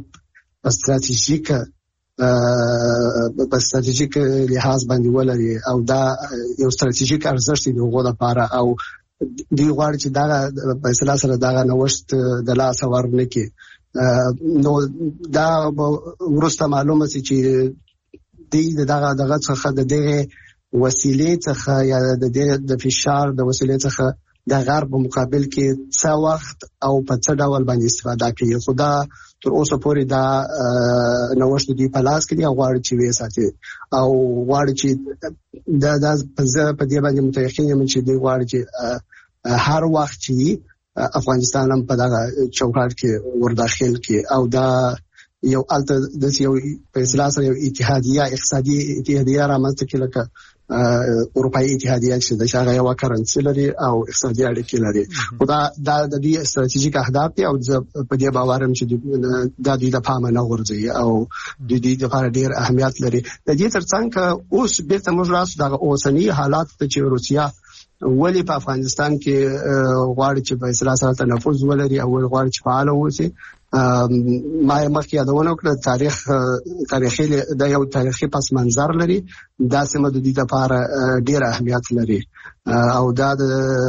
په ستراتیژیک لحاظ باندې ولري او دا یو ستراتیژیک ارزښت دی دغه لپاره او دی غواړي چې دا په اصطلاح سره دا نوښت د لاس ورنکي. نو دا ورسته معلومه سي چې دغه څخه د دغه وسیلې څخه یا د فشار د وسیلې څخه د غرب په مقابل کې څه وخت او په څه ډول باندې استفاده کوي. خدا تر اوسه پورې دا نوښت دی په لاس کې دی غواړي چې وې ساتي او غواړي چې دا په دې باندې متيقن یم چې دی غواړي چې هر وخت چې افغانستان هم په دغه چوکاټ کې ورداخل کې او دا یو الته د یو په اصطلاح سره یو اتحادیه اقتصادي اتحادیه رامنځته کړي لکه اروپאי اتحادیه چې د شاغه یو کرنسي لري او اقتصادي اړیکې لري. خدا د دې استراتیژیک اهداف دي او په دې باور هم چې د دې د پامه نه غورځي او د دې لپاره ډېر اهمیت لري. د دې ترڅنګ اوس بیرته موږ راځو د اوسنی حالات ته چې روسیا ولی په افغانستان کې غواړي چې په اصطلاح سره تنفذ ولري او غواړي چې فعال اوسي. ما مخکې یادونه وکړه تاریخي د یو تاریخي پس منظر لري دا سیمه د دې لپاره ډېر اهمیت لري او دا د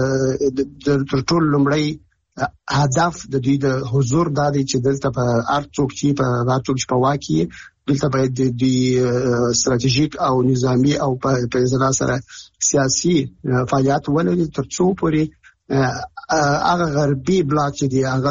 تر ټولو لومړی هدف د دې د حضور د دې چې دلته په ارڅوک چې په واقعي دلته باید د استراتیژیک او نظامی او په ځای سره سیاسي فعالیت ولري ترڅو پورې هغه غربي بلاک چې دی هغه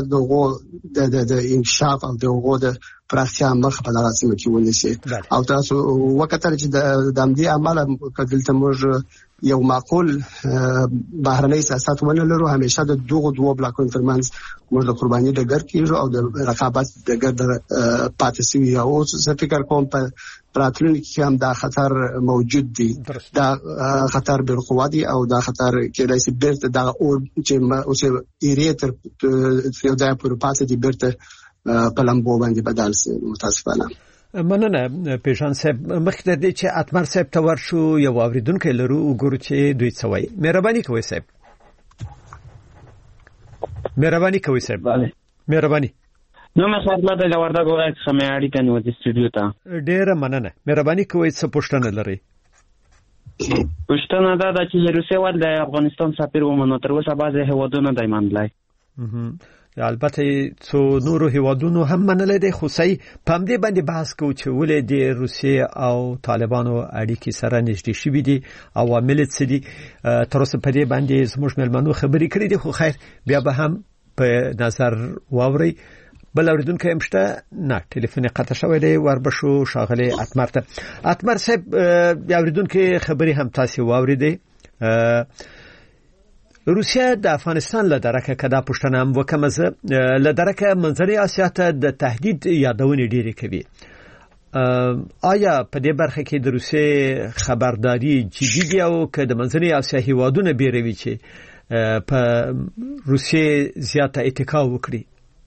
د انکشاف او دغه د پراختیا مخ په دغه سیمه کې ونیسي. او تاسو وکړه چې د دې عمل کدلته موږ یو معقول بهرنۍ سیاست ونه لرو همیشه د دغه دوه بلاکونو ترمنځ موږ د قرباني ډګر کېږو او د رقابت ډګر پاتې شوی او څه فکر کوم په راتلونکي کې هم دا خطر موجود دی. دا خطر بالقوه دی او دا خطر کېدای شي بیرته دا او چې اوس ایریتر یو ځای پر پاتې دی بیرته په لمبو باندې بدل شي. متاسفانه مننه پیژان صاحب مخکې د چې اتمر صاحب تور شو یو اوریدونکو لرو وګورو چې دوی څه وایي. مهرباني کوئ صاحب. مهرباني نو مې خپل د وردګ ولایت څخه مې اړیکه نیولې سټوډیو ته. ډېر مننه. مهرباني کوئ څه پوښتنه لري؟ پوښتنه دا ده چې روسیه ول د افغانستان سفیر ومنو تر اوسه بعضې هیوادونه دای منلای. البته څو نورو هیوادونو هم منلای دي خو سي په دې باندې بحث کوو چې ولې د روسیې او طالبانو اړیکې سره نږدې شوې دي او عوامل څه دي. تر اوسه په دې باندې زموږ ملمنو خبرې کړې دي خو خیر بیا به هم په نظر واوري. بل اوریدونکو هم شته نه ټلیفون قطع شوی دی وربشو شاغلي اتمر ته. اتمر صاحب اوریدونکو خبرې هم تاسو واوریدي. روسیا د افغانستان له درکه کدا پښتنه هم وکمزه له درکه منځنۍ اسیا ته د تهدید یادونه ډیره کوي. آیا په دې برخه کې د روسیې خبرداري جدي دی او که د منځنۍ اسیا هیوادونه بیروي چې په روسیې زیاته اتکا وکړي؟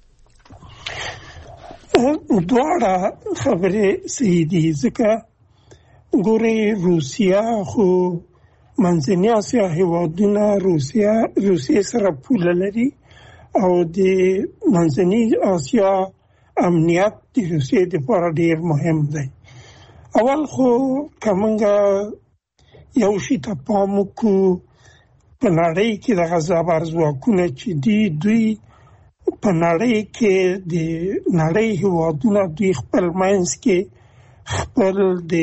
دواړه خبرې صحیح دي ځکه ګوري روسیا خو منځنۍ اسیا هیوادونه روسیې سره پوله لري او د منځنۍ اسیا امنیت د روسیې لپاره ډیر مهم دی. اول خو کومه یو شی ته پام وکړو په نړۍ کې د غزا ځواکونه چې دوی په نړۍ کې د نړۍ هیوادونه دوی خپل منځ کې خپل د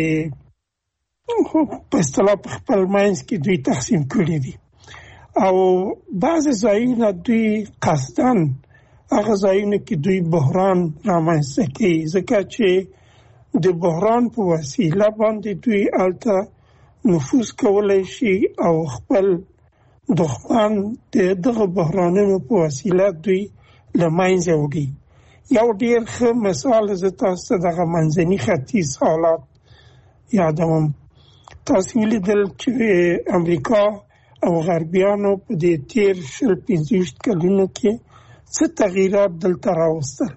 په اصطلاح خپل منځ کې دوی تقسیم کړي دي او بعض ځایونه دوی قصداً هغه ځایونه کې دوی بحران رامنځته کوي ځکه چې د بحران په وسیله باندې دوی الته نفوذ کولای شي او خپل دښمن دغه بحرانونو په وسیله دوی له منځه وړي. یو ډېر ښه مثال زه تاسو دغه منځني ختیځ حالات یادوم. تاسو ولیدل چې امریکا او غربیانو په دې تیر 15 کلونو کې څه تغییرات دلته راوستل.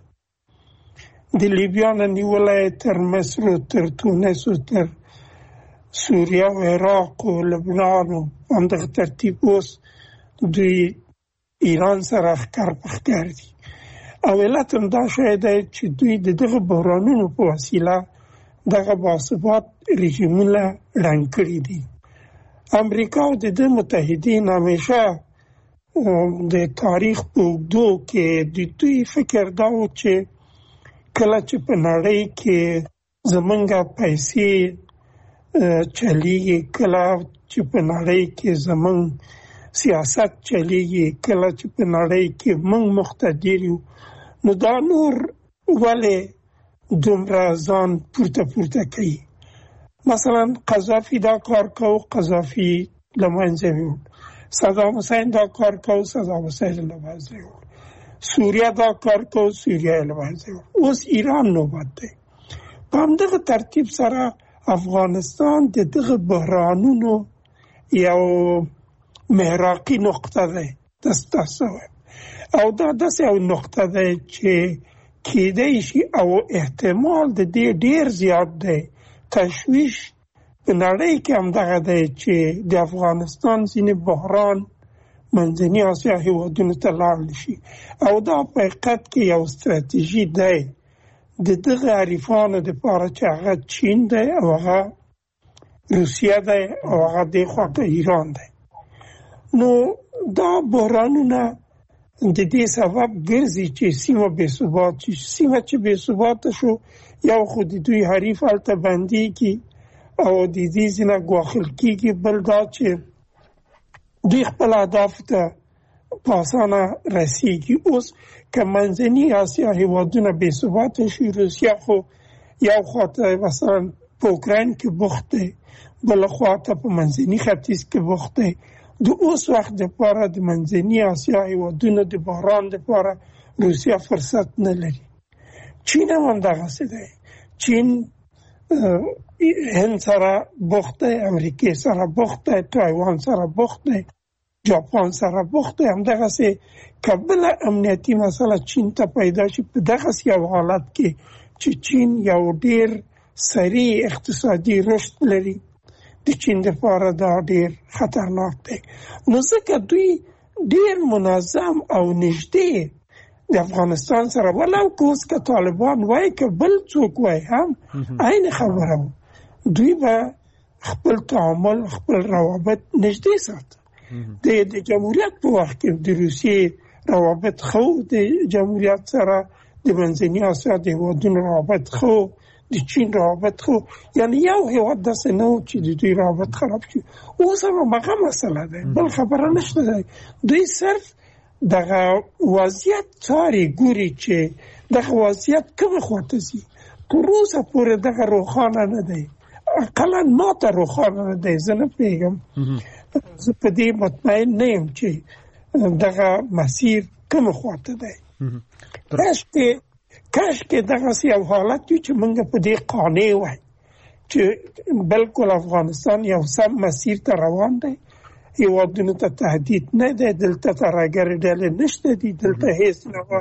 د لیبیا نه نیولای تر مصر تر تونس تر سوریه او عراق او لبنان او همدغه ترتیب اوس دوی ایران سره ښکار په ښکار دي. او علت هم دا شاید دی چې دوی د دغه بحرانونو په وسیله دغه باثبات رژیمونه ړنګ کړي دي. امریکا او د دې متحدین همیشه د تاریخ په اوږدو کې د دوی فکر دا و چې کله چې په نړۍ کې زمونږ پیسې چلیږي، کله چې په نړۍ کې زمونږ سیاست چلیږي، کله چې په نړۍ کې موږ مقتدر یو، نو دا نور ولې دومره ځان پورته کوي. مثلا قذافي دا کار کو، قذافي له منځه ویوړ. صدام حسین دا کار کو، صدام حسین له منځه ویوړ. سوریه دا کار کو، سوریه له منځه ویوړ. اوس ایران نوبت دی. په همدغه ترتیب سره افغانستان د دغه بحرانونو یو محراقي نقطه ده. تاسو او دا داسې یو نقطه ده چې کېدای شي او احتمال د دې ډیر زیات دی. تشویش په نړۍ کې هم دغه دی چې د افغانستان ځینې بحران منځني اسیا هېوادونو ته لاړ شي. او دا په حقیقت کې یو ستراتیژي دی د دغه حریفانو دپاره چې هغه چین دی او هغه روسیه دی او هغه دې خواته ایران دی. نو دا بحرانونه د دې سبب ګرځي چې سیمه بې ثبات شي. سیمه چې بې ثباته شو، یو خو د دوی حریف هلته بندېږي او د دې ځینه ګواښل کېږي، بل دا چې دوی خپل اهدافو ته په اسانه رسېږي. اوس که منځني اسیا هېوادونه بې ثباته شي، روسیه خو یو خواته مثلا په اوکراین کې بوخت دی، بل خواته په منځني ختیځ کې بوخت دی. د اوس وخت دپاره د منځني اسیا هېوادونو د بحران دپاره روسیه فرصت نه لري. چین هم همدغسې دی. چین هند سره بوخت دی، امریکې سره بوخت دی، تایوان سره بوخت دی، جاپان سره بوخت دی. همدغسې که بله امنیتي مسله چین ته پیدا شي، په دغسې یو حالت کې چې چین یو ډیر سریع اقتصادي رشد لري، د چین دپاره دا ډیر خطرناک دی. نو ځکه دوی ډیر منظم او نږدې د افغانستان سره، ولو که اوس که طالبان وایي که بل څوک وایي هم عین خبره و، دوی به خپل تعامل، خپل روابط نږدې ساتي. د جمهوریت په وخت کې د روسیې روابط خو، د جمهوریت سره د منځني اسیا د هېوادونو روابط خو، د چین روابط خو، یعنی یو هېواد داسې نه و چې د دوی روابط خراب شي. اوس هم همغه مسله ده، بل خبره نشته ده. دوی صرف دغه وضعیت څاري، ګوري چې دغه وضعیت کومه خواته ځي. تر اوسه پورې دغه روښانه نه دی، اقلا ما ته روښانه نه دی. زه نه پوهېږم، زه په دې مطمئن نه یم چې دغه مسیر کومه خواته دی. کاشکې دغسې یو حالت وي چې موږ په دې قانع وای چې بلکل افغانستان یو سم مسیر ته روان دی، هېوادونو ته تهدید نه دی، دلته ترهګرې ډلې نشته دي، دلته هېڅ نوع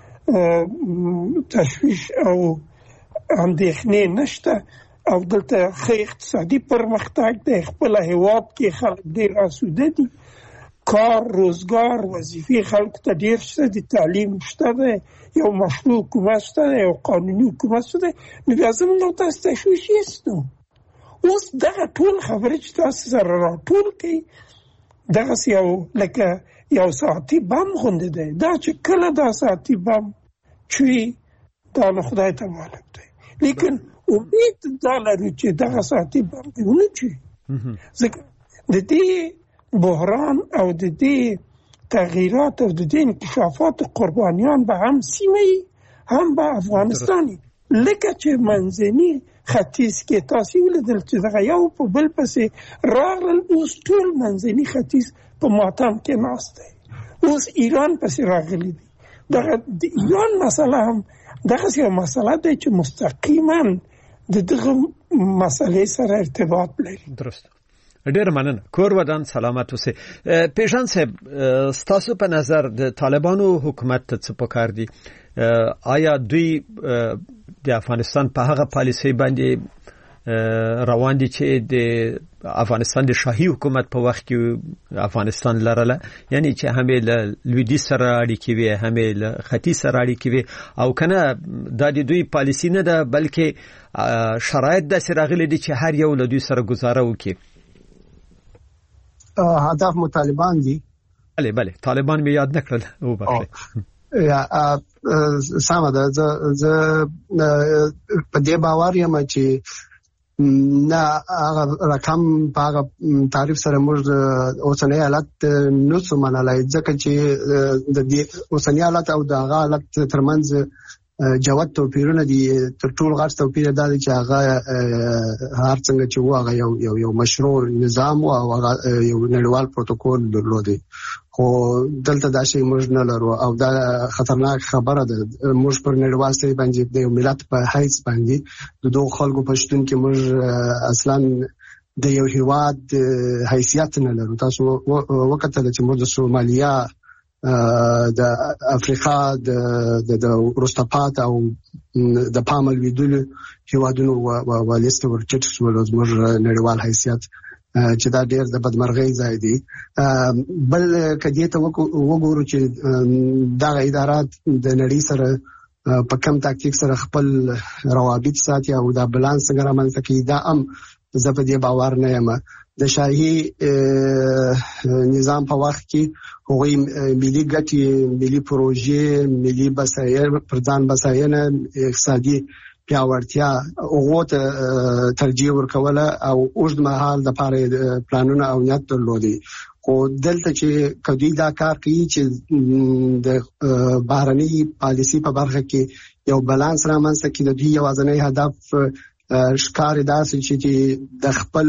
تشویش او اندېښنې نشته، او دلته ښه اقتصادي پرمختګ دی. خپله هېواد کې خلک ډېر آسوده دي، کار، روزګار، وظیفې خلکو ته ډېر شته دي، تعلیم شته دی، یو مشروع حکومت شته دی، یو قانوني حکومت شته دی. نو بیا زموږ او تاسو تشویش هېڅ نه. اوس دغه ټول خبرې چې تاسو سره راټول کړئ، دغسې یو لکه یو ساعتي بم غوندې دی. دا چې کله دا ساعتي بم چوي، دا نو خدای ته معلوم دی. لیکن امید دا لرو چې دغه ساعتي بم دې ونه چوي، ځکه د دې بحران او د دې تغییرات او د دې انکشافات قربانیان به هم سیمه هم به افغانستاني. لکه چې منځني ختیځ کې تاسو ولیدل چې دغه یو په بل پسې راغلل، اوس ټول منځني ختیځ په ماتم کې ناست دی. اوس ایران پسې راغلی دی. دغه د ایران مسله هم دغسې یو مسله دی چې مستقیما د دغه مسلې سره ارتباط لري. درسته. ډیر مننه. کور ودان سلامت اوسئ. پیژان صاحب ستاسو په نظر د طالبانو حکومت ته څه پکار دي؟ آیا دوی د افغانستان په هغه پالیسي باندې روان دي چې د افغانستان د شاهي حکومت په وخت کې افغانستان لرله، یعنی چې همې له لویدیځ سره اړیکې وي، همې له ختیځ سره اړیکې وي، او کنه دا د دوی پالیسي نه ده بلکې شرایط داسې راغلي دي چې هر یو له دوی سره گزاره وکړي؟ هدف مطالبان دي. بله طالبان می یاد نکړل او بخښه. یا سمه ده. زه په دې باور یم چې نه هغه رقم په هغه تعریف سره موږ اوسنۍ حالت نو څه منلای، ځکه چې د دې اوسنۍ حالت او د هغه حالت ترمنځ جوت توپیرونه دي. تر ټولو غټ توپیر دا دی چې هغه هر څنګه چې هغه یو مشروع نظام او هغه یو نړیوال پروتوکول درلودي، خو دلته دا شی موږ نه لرو او دا خطرناک خبره ده. موږ پر نړیوال ځای باندې د یو ملت په حیث باندې د دوه خلکو پښتون کې موږ اصلا د یو هیواد حیثیت نه لرو. تاسو وکړه چې موږ د سومالیا، د افریقا، د وروسته او د پامل ویدلو هیوادونو ولیست ورچټ شول زموږ نړیوال حیثیت، چې دا ډېر د بدمرغۍ ځای دی. بل کدی ته وګورو چې دا ادارات د نړۍ سره په کم تاکتیک سره خپل روابط ساتي او دا بالانس څنګه رامنځته کوي، دا هم زه په دې باور نه یم. د شاهي نظام په وخت کې هغوی ملي ګټې، ملي پروژې، ملي بسایل پر ځان بساینه، اقتصادي پیاوړتیا هغو ته ترجیح ورکوله او اوږد مهال د پاره پلانونه او نیت درلودي. خو دلته چې کدی دا کار کوي چې د بهرنۍ پالیسي په برخه کې یو بالانس رامنځته کړي، د دوی یوازینی هدف ښکار داسې چې د خپل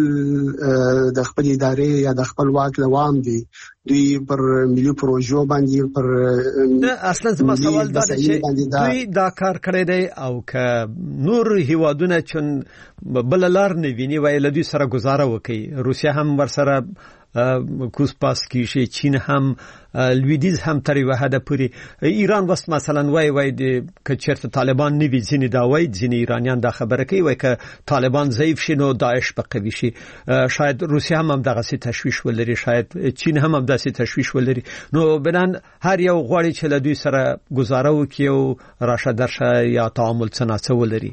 ادارې یا د خپل واک لوام دي. دوی پر ملي پروژو باندې پر اصلا زما سوال دا دی چې دوی دا کار کړی دی او که نور هیوادونه چون بل لار نه ویني وایي دوی سره گزاره وکړي. روسیا هم ورسره کوس پاس کیږي، چین هم، لویدیز هم تر یو حد پورې. ایران وس مثلا وای د کچرته طالبان نه وی ځینې دا وای، ځینې ایرانیان دا خبره کوي وای که طالبان ضعیف شي نو داعش به قوي شي. شاید روسیا هم دغه څه تشویش ولري، شاید چین هم داسې تشویش ولري. نو بنان هر یو غواړي چې له دوی سره گزاره وکړي او راشه درشه یا تعامل څه ولري.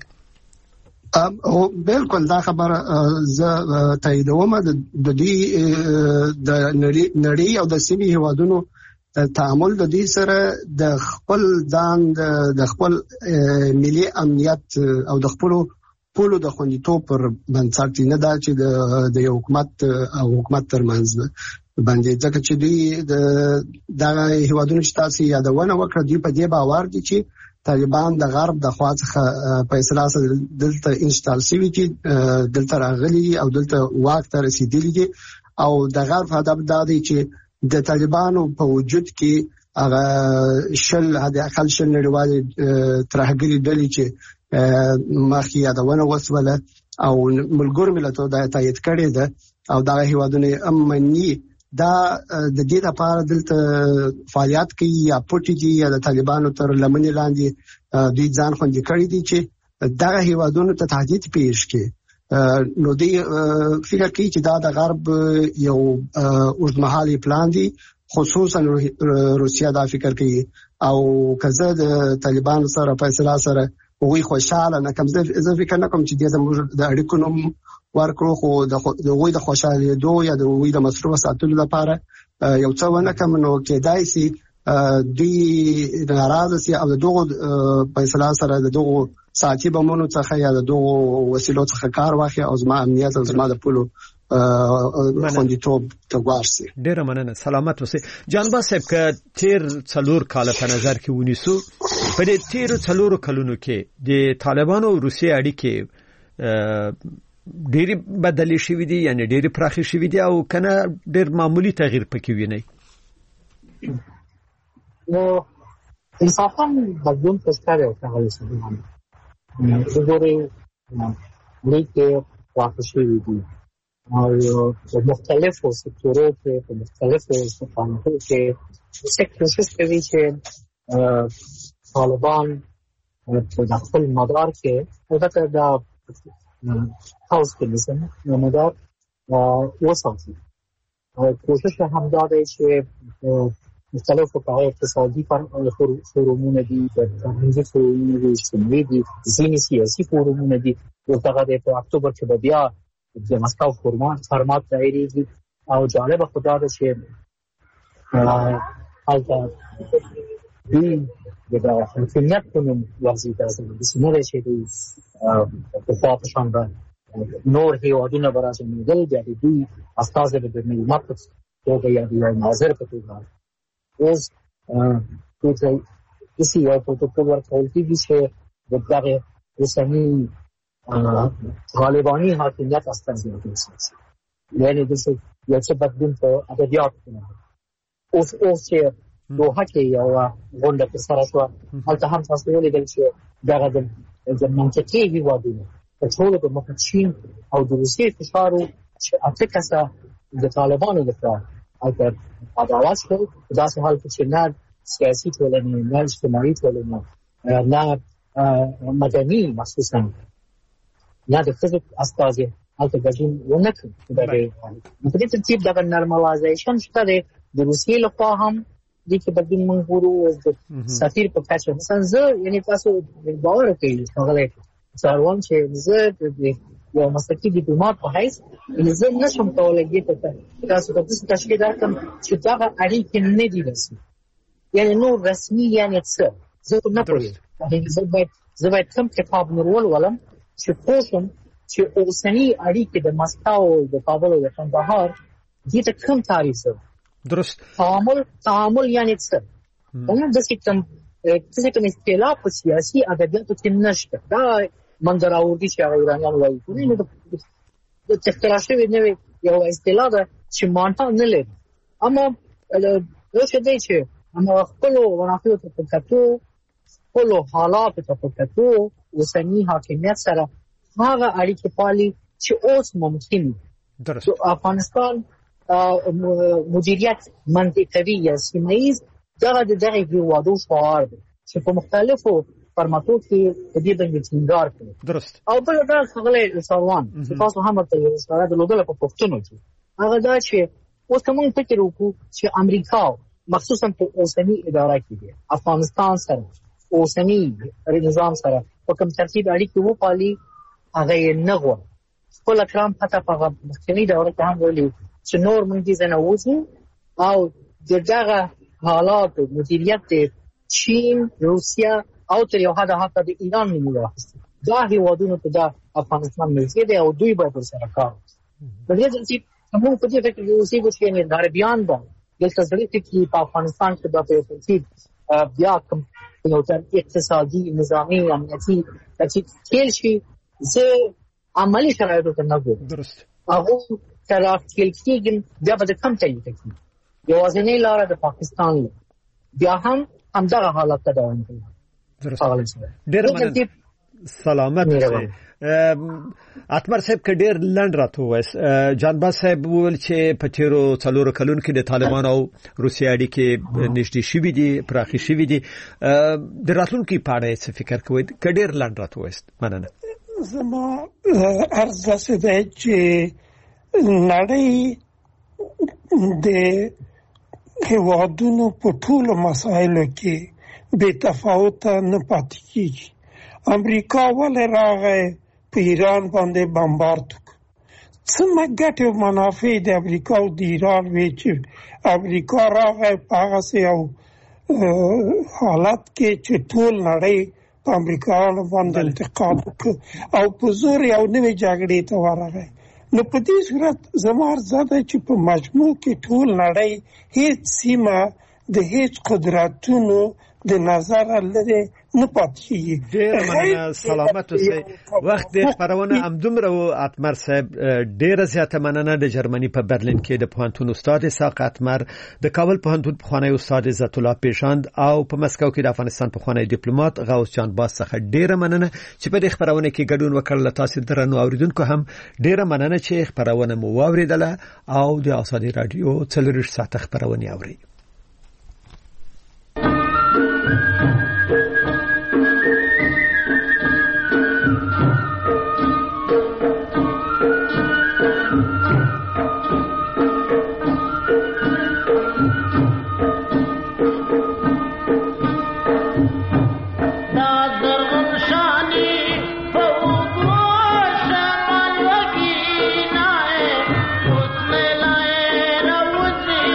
بالکل دا خبره زه تاییدوم. د دې د نړۍ او د سیمې هیوادونو تعامل د دې سره د خپل ځان د خپل ملي امنیت او د خپل پولو د خوندیتوب پر بنسټ نه دا چې د یو حکومت او حکومت ترمنځ باندې، ځکه چې دوی د هیوادونو چې تاسو یادونه وکړه دوی په دې باور دي چې طالبان د غرب د خوا څخه په اصطلاح سره دلته انشتال شوي دي، دلته راغلي او دلته واک ته رسیدلي دي، او د غرب هدف دا دی چې د طالبانو په وجود کې هغه حد اقل نړیوالې ترهګري ډلې چې مخکې یادونه وسوله او ملګرو ملتونو دا تایید کړی ده او دا هیوادونه امني دا د دې لپاره دلته فعالیت کوي یا پټیږي یا د طالبانو تر لمنې لاندې دوی ځان خوندي کړی دي چې دغه هیوادونو ته تهدید پیښ کړي. نو دوی فکر کوي چې دا د غرب یو اوږدمهالي پلان دی، خصوصا روسیا دا فکر کوي. او کزه د طالبانو سره په اصطلاح سره وی خوشاله نه کوم، زه فکر نه کوم چې د اړیکو نوم ورکړو، خو د وی د خوشاله دوه یا د وی د مصروف ساتلو لپاره یو څه ونه کوم. نو کېدای شي دوی ناراضه سي او دغه په اصطلاح سره دغه ساتي بمونو څخه یا دغه وسیلو څخه کار واخلي او زما امنیت او زما د پولو خوندیتوب ته ورسي. ډیره مننه، سلامت اوسئ. جانبا صاحب که تیر 4 کال په نظر کې ونیسو، په دې تیر 4 کلونو کې د طالبانو او روسیې اړیکې ډېری بدلې شوې دي، یعنی ډېری پراخې شوې دي او کنه ډېر معمولی تغییر پکې ویني؟ نو انصافا بدلون تشکره هغه څه دي. زه ګورم لیکه واقع شوې دي او مختلفو سکتورو کې په مختلفو صنعتونو کې کوشش کوي چې طالبان په خپل مدار کې البته دا هاوس کې نسم مدار وساتي. کوشش هم دا دی چې مختلفو کاري اقتصادي فورمونه دي، فرهنګي فورمونه دي، اجتماعي دي، ځینې سیاسي فورمونه دي. دغه د اکتوبر کې به بیا د مسکو فرمات دایریږي او جالب خدا ده چې هلته دوی د حکومت په نوم وضعیت داسې نه دی چې دوی په خواپشان به نور هیوادونه به راځي بیا د دوی استازي به د ملت په توګه یا د یو ناظر په توګه اوس کسی یو پروتوکول ورکول کېږي چې د دغه اوسني طالباني حاکمیت استازي وکړي. یعنې داسې یو څه بدلون په ادبیاتو کې اوس چې دوحه کې یو غونډه ترسره شوه، هلته هم تاسو ولیدل چې دغه د منطقې هېوادونه په ټولو په مخه چین او د روسیې فشار و چې 8 کسه د طالبانو لخوا هلته عدالت شول. په داسې حال کې چې نه سیاسي ټولنې، نه اجتماعي ټولنې، نه مدني مخصوصا نه د ښځو استازي هلته ګډون ونه کړي. په دې ترتیب دغه نرمالایزیشن شته دی. د روسیې لخوا هم دې کې بدلون موږ ګورو. د سفیر په کچه مثلا زه یعنې تاسو باور وکړئ ښاغلی څاروان چې زه یو مسلکي ډیپلومات په حیث زه نشم کولی دې ته تاسو ته داسې تشکیل درکړم چې دغه اړیکې نه دي رسمي، یعنې نور رسمي یعنې څه زه نه پوهېږم. زه باید کوم کتاب نور ولولم چې پوه شم چې اوسني اړیکې د مسکو، د کابل او د کندهار دې ته کوم تعریف شوی. درست. تعامل یعنې څه؟ داسې کوم اصطلاح په سیاسي ادبیاتو کې نشته. دا منځراوردي چې هغه ایرانیان وایي د اختراع شوې نوې یو اصطلاح ده چې مانا نه لري. اما یو څه دی چې خپلو منافعو ته په کتو، خپلو حالاتو ته په کتو اوسني حاکمیت سره هغه اړیکې پالي چې اوس ممکن دي. افغانستان مدیریت منطقوي یا سیمه‌ایز دغه هېوادو شعار دی چې په مختلفو فرماتو کې د دې باندې ټینګار کوي. درست. او بل دا ښاغلی سروان چې تاسو هم ورته یو اشاره درلودله په پوښتنو کې، هغه دا چې اوس که موږ فکر وکړو چې امریکا مخصوصا په اوسني اداره کې دی افغانستان سره اوسني نظام سره په کوم ترتیب اړیکې وپالي، هغه یې نه غواړي. خپل اکرام حتی په مخکني دوره کې هم ویلي چې نور موږ دې ځای نه وځو او د دغه حالاتو مدیریت چین، روسیه او تر یو حده حتی د ایران نوم واخیستی. دا هېوادونو ته د افغانستان نږدې دی او دوی باید ورسره کار وکړي. په دې ترتیب موږ په دې فکر کې اوسېږو چې یعنې د عربیان به دلته زړه ټکي په افغانستان کې دا په یو ترتیب بیا کوم یو اقتصادي، نظامي، امنیتي ترتیب تېل شي. زه عملي شرایطو ته نه ګورم. درست. هغو که راټیل کېږي بیا به د کوم طریقه کېږي. یوازینۍ لاره د پاکستان بیا هم همدغه حالت ته دوام کوي. ډېر مننه. سلامت اوسئ. اتمر صاحب که ډېر لنډ راته ووایاست. جانباز صاحب وویل چې په تېرو 4 کلونو کې د طالبان او روسیې اړیکې نږدې شوي دي، پراخې شوي دي. د راتلونکي په اړه څه فکر کوئ؟ که ډېر لنډ راته ووایاست. مننه. زما عرض داسې دی چې نړۍ د هېوادونو په ټولو مسایلو کې بې تفاوته نه پاتې کېږي. امریکا ولې راغی په ایران باندې بمبارد وکړ؟ څومره ګټې او منافع د امریکا او د ایران وې چې امریکا راغی په هغسې یو حالت کې چې ټول نړۍ په امریکایانو باندې انتقاد وکړ او په زور یو نوې جګړې ته ورغی. نو په دې صورت زما عرض ده چې په مجموع کې ټول نړۍ هیڅ سیمه د هیڅ قدرتونو د نظر لري نه پاتې. ډیر مننه، سلامت اوسئ. وخت د خبرونه همدومره و. اتمر صاحب ډیر زیاته مننه. د جرمني په برلین کې د پوهنتون استاد اسحاق اتمر، د کابل پوهنتون پخوانی استاد عزت الله پیشاند او په مسکو کې د افغانستان پخوانی ډیپلوماټ غوث جان باز څخه ډیر مننه چې په دې خبرونه کې ګډون وکړل. تاسو درنو اوریدونکو هم ډیر مننه چې خبرونه مو واوریدله او د آزادي رادیو 4 ساعته خبرونه اوري.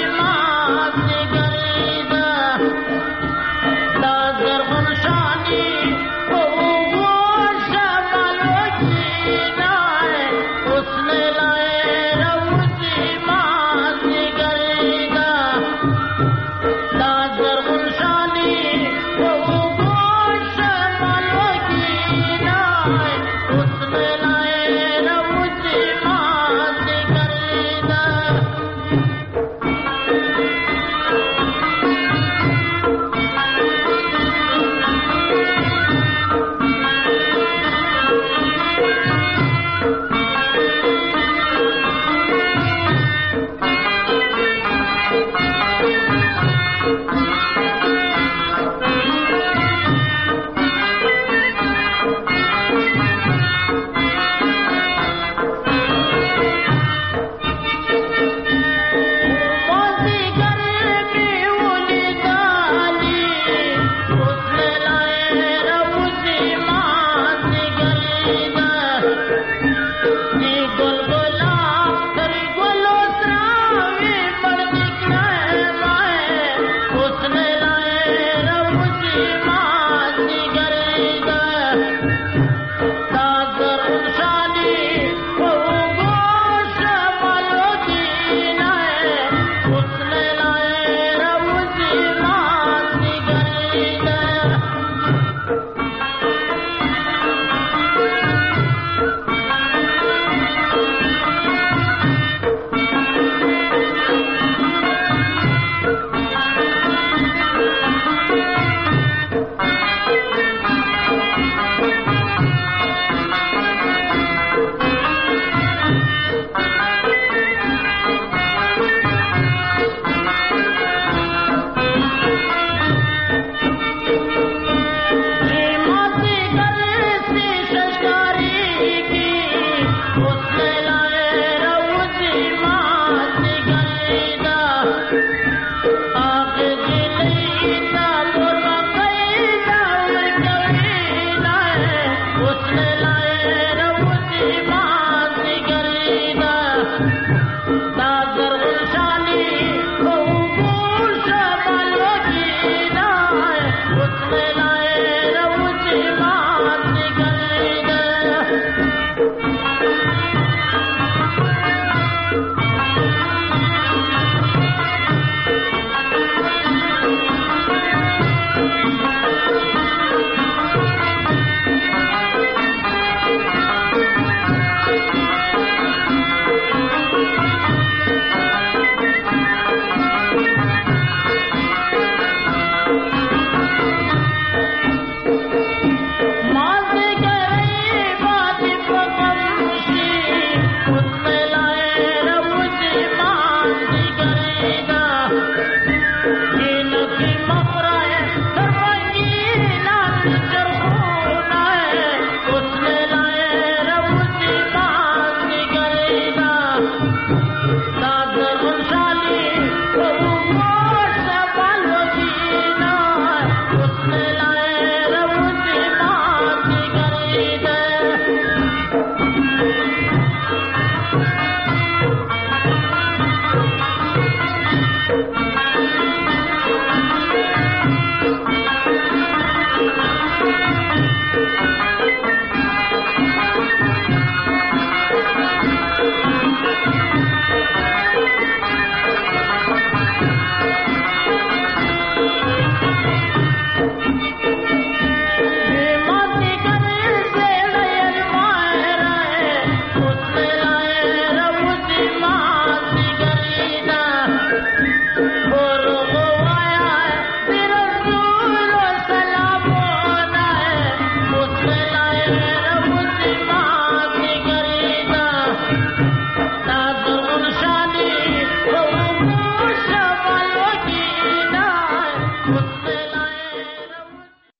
Shani